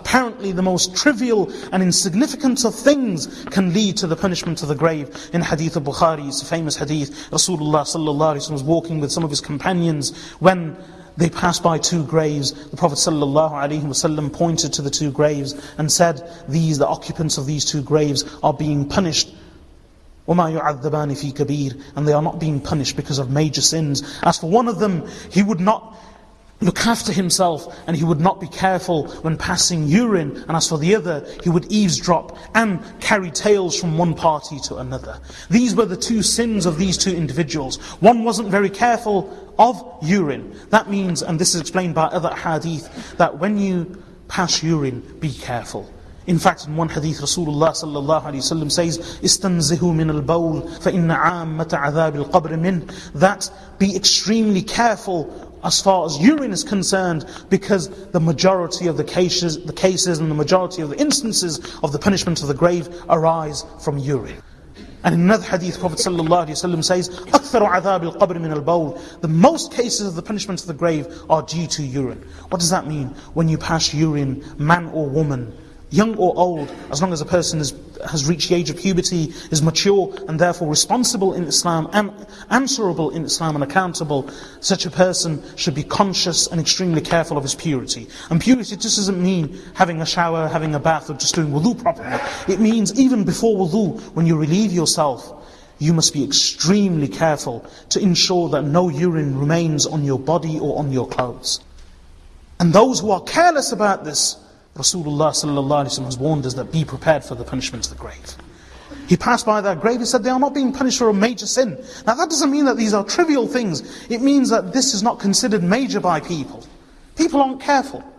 most trivial and insignificant of things can lead to the punishment of the grave. In Hadith of Bukhari, it's a famous hadith, Rasulullah sallallahu alaihi wasallam was walking with some of his companions when they passed by two graves. The Prophet sallallahu alaihi wasallam pointed to the two graves and said, the occupants of these two graves are being punished. وَمَا يُعَذَّبَانِ فِي كَبِيرٍ, and they are not being punished because of major sins. As for one of them, he would not look after himself and he would not be careful when passing urine, and as for the other, he would eavesdrop and carry tales from one party to another. These were the two sins of these two individuals. One wasn't very careful of urine. That means, and this is explained by other hadith, that when you pass urine, be careful. In fact, in one hadith, Rasulullah sallallahu alaihi wasallam says, "Istanzihu min al-bawl, fa inna 'ammata 'adhab al-qabr min." That be extremely careful as far as urine is concerned, because the majority of the cases and the majority of the instances of the punishment of the grave arise from urine. And in another hadith, Prophet sallallahu alaihi wasallam says, "Aktharu 'adhab al-qabr min al-bawl." The most cases of the punishment of the grave are due to urine. What does that mean? When you pass urine, man or woman, young or old, as long as a person has reached the age of puberty, is mature and therefore responsible in Islam and answerable in Islam and accountable, such a person should be conscious and extremely careful of his purity. And purity just doesn't mean having a shower, having a bath, or just doing wudu properly. It means even before wudu, when you relieve yourself, you must be extremely careful to ensure that no urine remains on your body or on your clothes. And those who are careless about this, Rasulullah sallallahu alaihi wasallam has warned us that be prepared for the punishment of the grave. He passed by that grave, he said they are not being punished for a major sin. Now that doesn't mean that these are trivial things. It means that this is not considered major by people. People aren't careful.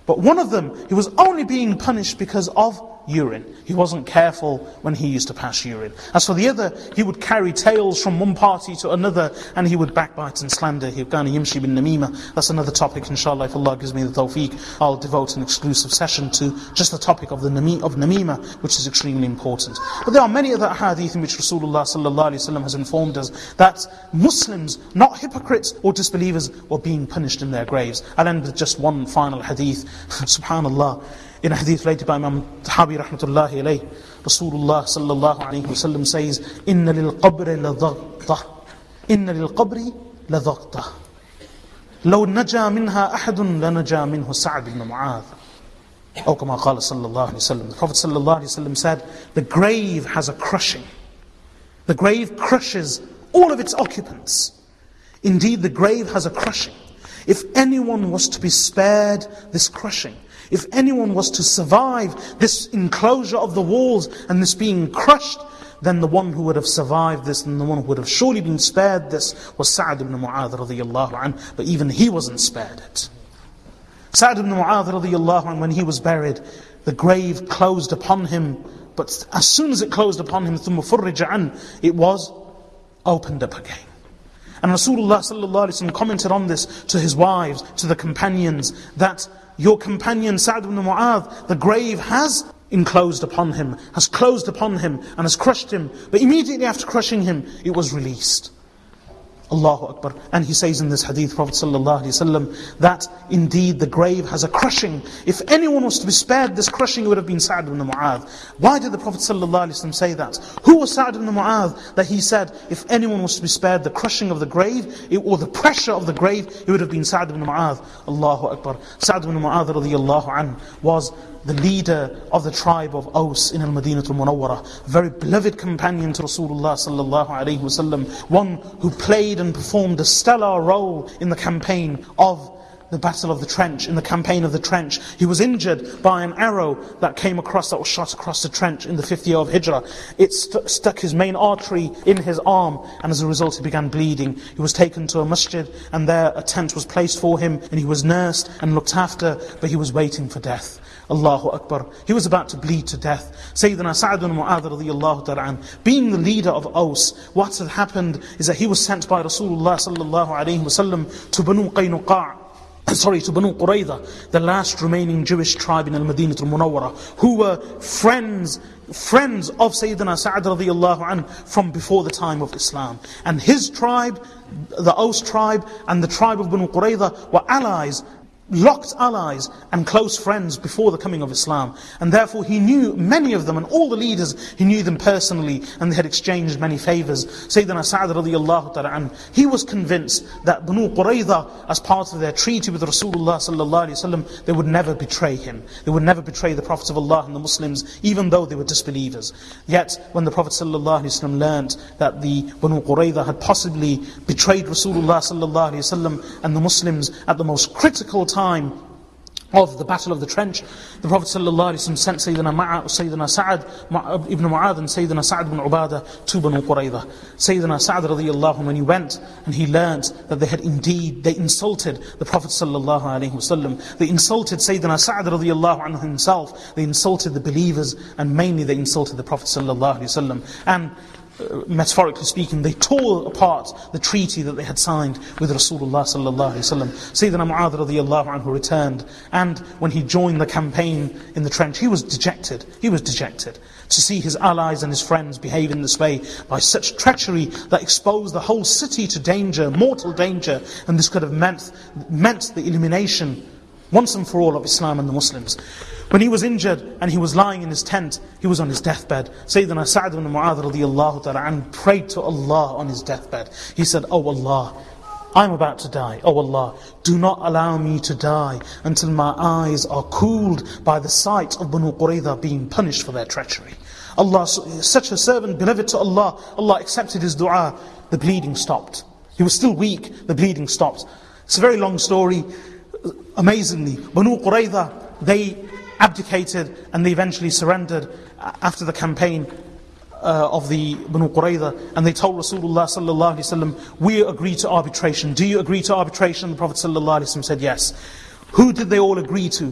But one of them, he was only being punished because of urine. He wasn't careful when he used to pass urine. As for the other, he would carry tales from one party to another, and he would backbite and slander. He kana yimshi bin namima. That's another topic, inshallah, if Allah gives me the tawfiq. I'll devote an exclusive session to just the topic of namima, which is extremely important. But there are many other hadith in which Rasulullah sallallahu alaihi wasallam has informed us that Muslims, not hypocrites or disbelievers, were being punished in their graves. I'll end with just one final hadith. Subhanallah. In a hadith related by Imam Tahawi rahmatullahi alayh, Rasulullah sallallahu alayhi wa sallam says, Inna lil qabri ladaghtah. Inna lil qabri ladaghtah. Law naja minha ahadun lanaja minhu Sa'd ibn Mu'adh. Or kama qala sallallahu alayhi wa sallam. The Prophet sallallahu alayhi wa sallam said, the grave has a crushing. The grave crushes all of its occupants. Indeed, the grave has a crushing. If anyone was to be spared this crushing, if anyone was to survive this enclosure of the walls and this being crushed, then the one who would have survived this and the one who would have surely been spared this was Sa'd ibn Mu'adh radiyallahu anhu. But even he wasn't spared it. Sa'd ibn Mu'adh radiyallahu anhu, when he was buried, the grave closed upon him. But as soon as it closed upon him, ثُمَّ فُرِّجَ عَنْهُ, it was opened up again. And Rasulullah sallallahu alaihi wasallam commented on this to his wives, to the companions, that your companion Sa'd ibn Mu'adh, the grave has enclosed upon him, has closed upon him, and has crushed him. But immediately after crushing him, it was released. Allahu Akbar. And he says in this hadith, Prophet sallallahu alaihi wasallam, that indeed the grave has a crushing. If anyone was to be spared this crushing, it would have been Sa'd ibn Mu'adh. Why did the Prophet sallallahu alaihi wasallam say that? Who was Sa'd ibn Mu'adh that he said, if anyone was to be spared the crushing of the grave, or the pressure of the grave, it would have been Sa'd ibn Mu'adh. Allahu Akbar. Sa'd ibn Mu'adh radiyallahu anhu was the leader of the tribe of Aus in Al-Madinah Al-Munawwarah, very beloved companion to Rasulullah sallallahu alayhi wasallam, one who played and performed a stellar role in the campaign of the Battle of the Trench, in the campaign of the Trench. He was injured by an arrow that was shot across the trench in the 5th year of Hijrah. It stuck his main artery in his arm, and as a result he began bleeding. He was taken to a masjid, and there a tent was placed for him, and he was nursed and looked after, but he was waiting for death. Allahu Akbar. He was about to bleed to death. Sayyidina Sa'd ibn Mu'adh radiyallahu ta'ala an, being the leader of Aus, what had happened is that he was sent by Rasulullah sallallahu alayhi wasallam to Banu Qaynuqa', to Banu Qurayza, the last remaining Jewish tribe in Al-Madinah Al-Munawwarah, who were friends of Sayyidina Sa'd radiyallahu anhu from before the time of Islam. And his tribe, the Aus tribe, and the tribe of Banu Qurayza were allies, locked allies and close friends before the coming of Islam. And therefore he knew many of them, and all the leaders, he knew them personally, and they had exchanged many favours. Sayyidina Sa'd radiyallahu ta'ala anhu, he was convinced that Banu Qurayza, as part of their treaty with Rasulullah sallallahu alayhi wasallam, they would never betray him. They would never betray the Prophet of Allah and the Muslims, even though they were disbelievers. Yet, when the Prophet sallallahu alayhi wasallam learnt that the Banu Qurayza had possibly betrayed Rasulullah sallallahu alayhi wasallam and the Muslims at the most critical time of the Battle of the Trench, the Prophet ﷺ sent Sayyidina Sa'd ibn Mu'adh and Sayyidina Sa'd ibn Ubadah to Banu Qurayza. Sayyidina Sa'd radiyallahu anhu, when he went and he learnt that they insulted the Prophet ﷺ, they insulted Sayyidina Sa'd radiyallahu anhu himself, they insulted the believers, and mainly they insulted the Prophet ﷺ. And metaphorically speaking, they tore apart the treaty that they had signed with Rasulullah sallallahu alaihi wasallam. Sayyidina Mu'adh radiyallahu anhu returned, and when he joined the campaign in the trench, he was dejected. He was dejected to see his allies and his friends behave in this way, by such treachery that exposed the whole city to danger, mortal danger, and this could have meant the elimination once and for all of Islam and the Muslims. When he was injured and he was lying in his tent, he was on his deathbed. Sayyidina Sa'd ibn Mu'adh radiyallahu ta'ala and prayed to Allah on his deathbed. He said, "Oh Allah, I'm about to die. Oh Allah, do not allow me to die until my eyes are cooled by the sight of Banu Qurayza being punished for their treachery." Allah, such a servant beloved to Allah, Allah accepted his dua. The bleeding stopped. He was still weak, the bleeding stopped. It's a very long story. Amazingly, Banu Qurayza, they abdicated and they eventually surrendered after the campaign of the Banu Qurayza, and they told Rasulullah sallallahu alaihi wasallam, "We agree to arbitration. Do you agree to arbitration?" The Prophet sallallahu alaihi wasallam said yes. Who did they all agree to?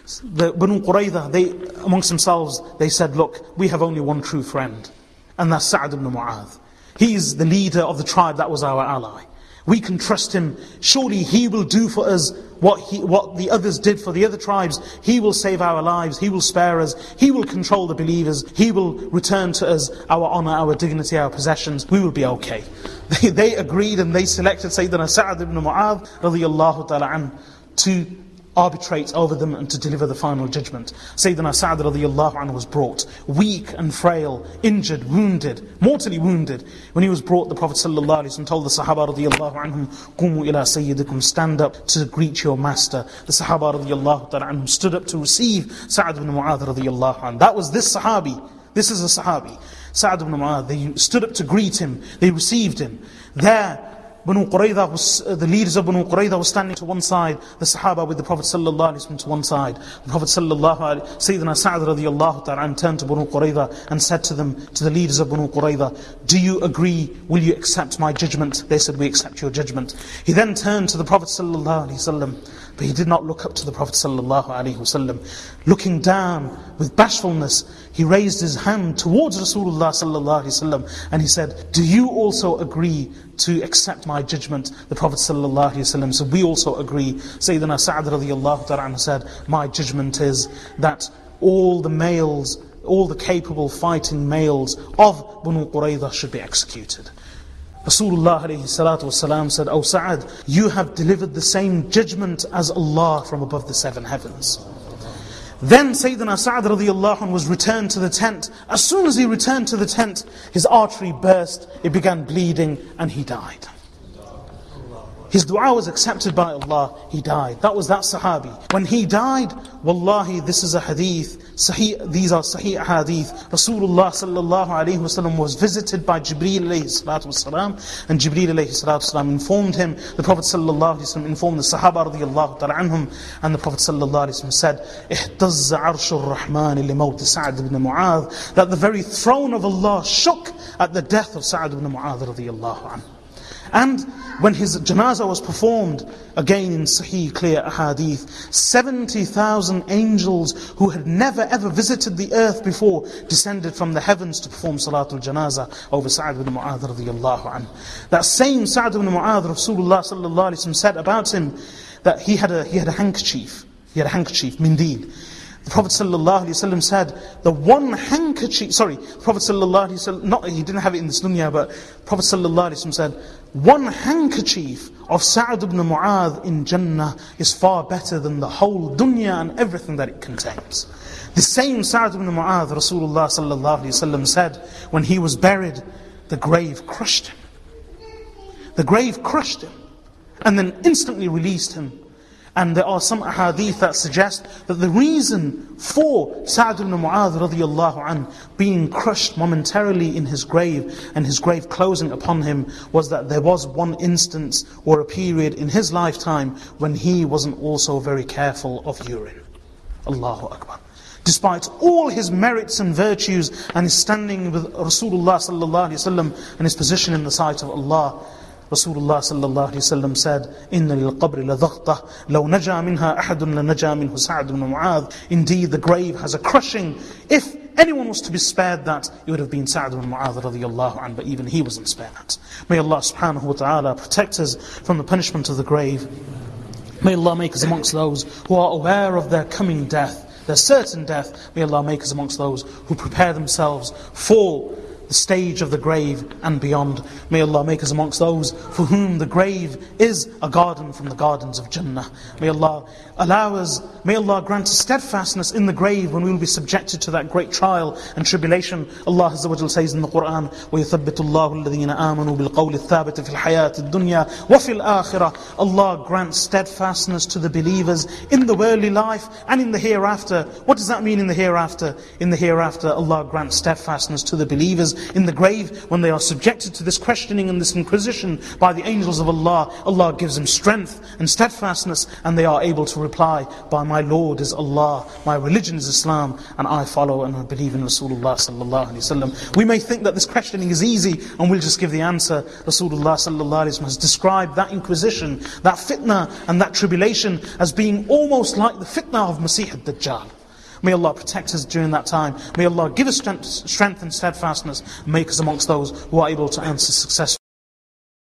The Banu Qurayza, they amongst themselves, they said, look, we have only one true friend, and that's Sa'd ibn Mu'adh. He is the leader of the tribe that was our ally. We can trust him. Surely he will do for us what the others did for the other tribes. He will save our lives. He will spare us. He will control the believers. He will return to us our honor, our dignity, our possessions. We will be okay. They agreed and they selected Sayyidina Sa'd ibn Mu'adh radiyallahu ta'ala an to arbitrate over them and to deliver the final judgment. Sayyidina Sa'd radiyallahu anhu was brought, weak and frail, injured, wounded, mortally wounded. When he was brought, the Prophet sallallahu alaihi wasallam told the Sahaba radiyallahu anhum, "Qumu ila sayyidikum, stand up to greet your master." The Sahaba radiyallahu ta'ala anhum stood up to receive Sa'd ibn Mu'adh radiyallahu anhu. That was this Sahabi. This is a Sahabi. Sa'd ibn Mu'adh, they stood up to greet him. They received him. There, Banu Qurayza the leaders of Banu Qurayza were standing to one side, the Sahaba with the Prophet sallallahu alaihi wasallam to one side. The Prophet sallallahu alaihi wasallam, Sayyidina Sa'd radiyallahu ta'ala turned to Banu Qurayza and said to them, to the leaders of Banu Qurayza, "Do you agree? Will you accept my judgment?" They said, "We accept your judgment." He then turned to the Prophet sallallahu alaihi wasallam, but he did not look up to the Prophet sallallahu alaihi wasallam. Looking down with bashfulness, he raised his hand towards Rasulullah sallallahu alaihi wasallam and he said, "Do you also agree to accept my judgment?" The Prophet sallallahu alaihi wasallam said, "We also agree." Sayyidina Sa'd radiyallahu ta'ala said, "My judgment is that all the males, all the capable fighting males of Banu Qurayza should be executed." Rasulullah alayhi salatu wasalam said, "O Sa'd, you have delivered the same judgment as Allah from above the seven heavens." Then Sayyidina Sa'd radiyallahu anhu was returned to the tent. As soon as he returned to the tent, his artery burst, it began bleeding, and he died. His dua was accepted by Allah, he died. That was that Sahabi. When he died, wallahi, this is a hadith, these are sahih hadith. Rasulullah sallallahu alayhi wasallam was visited by Jibreel alayhi salatu wasalam, and Jibreel alayhi salatu wasalam informed him, the Prophet sallallahu alayhi wasallam informed the Sahaba radiyallahu ta'ala anhum, and the Prophet sallallahu alayhi wasallam said, "Ihtazza arshur rahman li mawt Sa'd ibn Mu'adh," that the very throne of Allah shook at the death of Sa'd ibn Mu'adh radiyallahu anhu. And when his janazah was performed, again in Sahih clear ahadith, 70,000 angels who had never ever visited the earth before descended from the heavens to perform Salatul Janazah over Sa'd ibn Mu'adh radiyallahu anhu. That same Sa'd ibn Mu'adh, Rasulullah sallallahu alaihi wasallam said about him that he had a handkerchief. He had a handkerchief, mindil. The Prophet ﷺ said, the one handkerchief, the Prophet ﷺ, he didn't have it in this dunya, but Prophet ﷺ said, one handkerchief of Sa'd ibn Mu'adh in Jannah is far better than the whole dunya and everything that it contains. The same Sa'd ibn Mu'adh, Rasulullah ﷺ said, when he was buried, the grave crushed him. The grave crushed him, and then instantly released him. And there are some ahadith that suggest that the reason for Sa'd ibn Mu'adh radiyallahu anhu being crushed momentarily in his grave and his grave closing upon him was that there was one instance or a period in his lifetime when he wasn't also very careful of urine. Allahu Akbar. Despite all his merits and virtues and his standing with Rasulullah sallallahu alaihi wasallam and his position in the sight of Allah, Rasulullah sallallahu alaihi wasallam said, "Inna lil qabri la dhaghta, law naja minha ahadun la naja minhu Sa'd ibn Mu'adh." Indeed, the grave has a crushing. If anyone was to be spared that, it would have been Sa'd ibn Mu'adh radiyallahu anhu, but even he wasn't spared that. May Allah subhanahu wa ta'ala protect us from the punishment of the grave. May Allah make us amongst those who are aware of their coming death, their certain death. May Allah make us amongst those who prepare themselves for the stage of the grave and beyond. May Allah make us amongst those for whom the grave is a garden from the gardens of Jannah. May Allah allow us, may Allah grant us steadfastness in the grave when we will be subjected to that great trial and tribulation. Allah Azza wa Jalla says in the Quran, وَيُثَبِّتُ اللَّهُ الَّذِينَ آمَنُوا بِالْقَوْلِ الثَّابِتِ فِي الْحَيَاةِ الدُّنْيَا وَفِي الْآخِرَةِ. Allah grants steadfastness to the believers in the worldly life and in the hereafter. What does that mean in the hereafter? In the hereafter, Allah grants steadfastness to the believers angels in the grave, when they are subjected to this questioning and this inquisition by the angels of Allah, Allah gives them strength and steadfastness, and they are able to reply, by my Lord is Allah, my religion is Islam, and I follow and I believe in Rasulullah sallallahu alaihi wasallam. We may think that this questioning is easy and we'll just give the answer. Rasulullah sallallahu alaihi wasallam has described that inquisition, that fitna and that tribulation as being almost like the fitna of Masih ad-Dajjal. May Allah protect us during that time. May Allah give us strength and steadfastness, and make us amongst those who are able to answer successfully.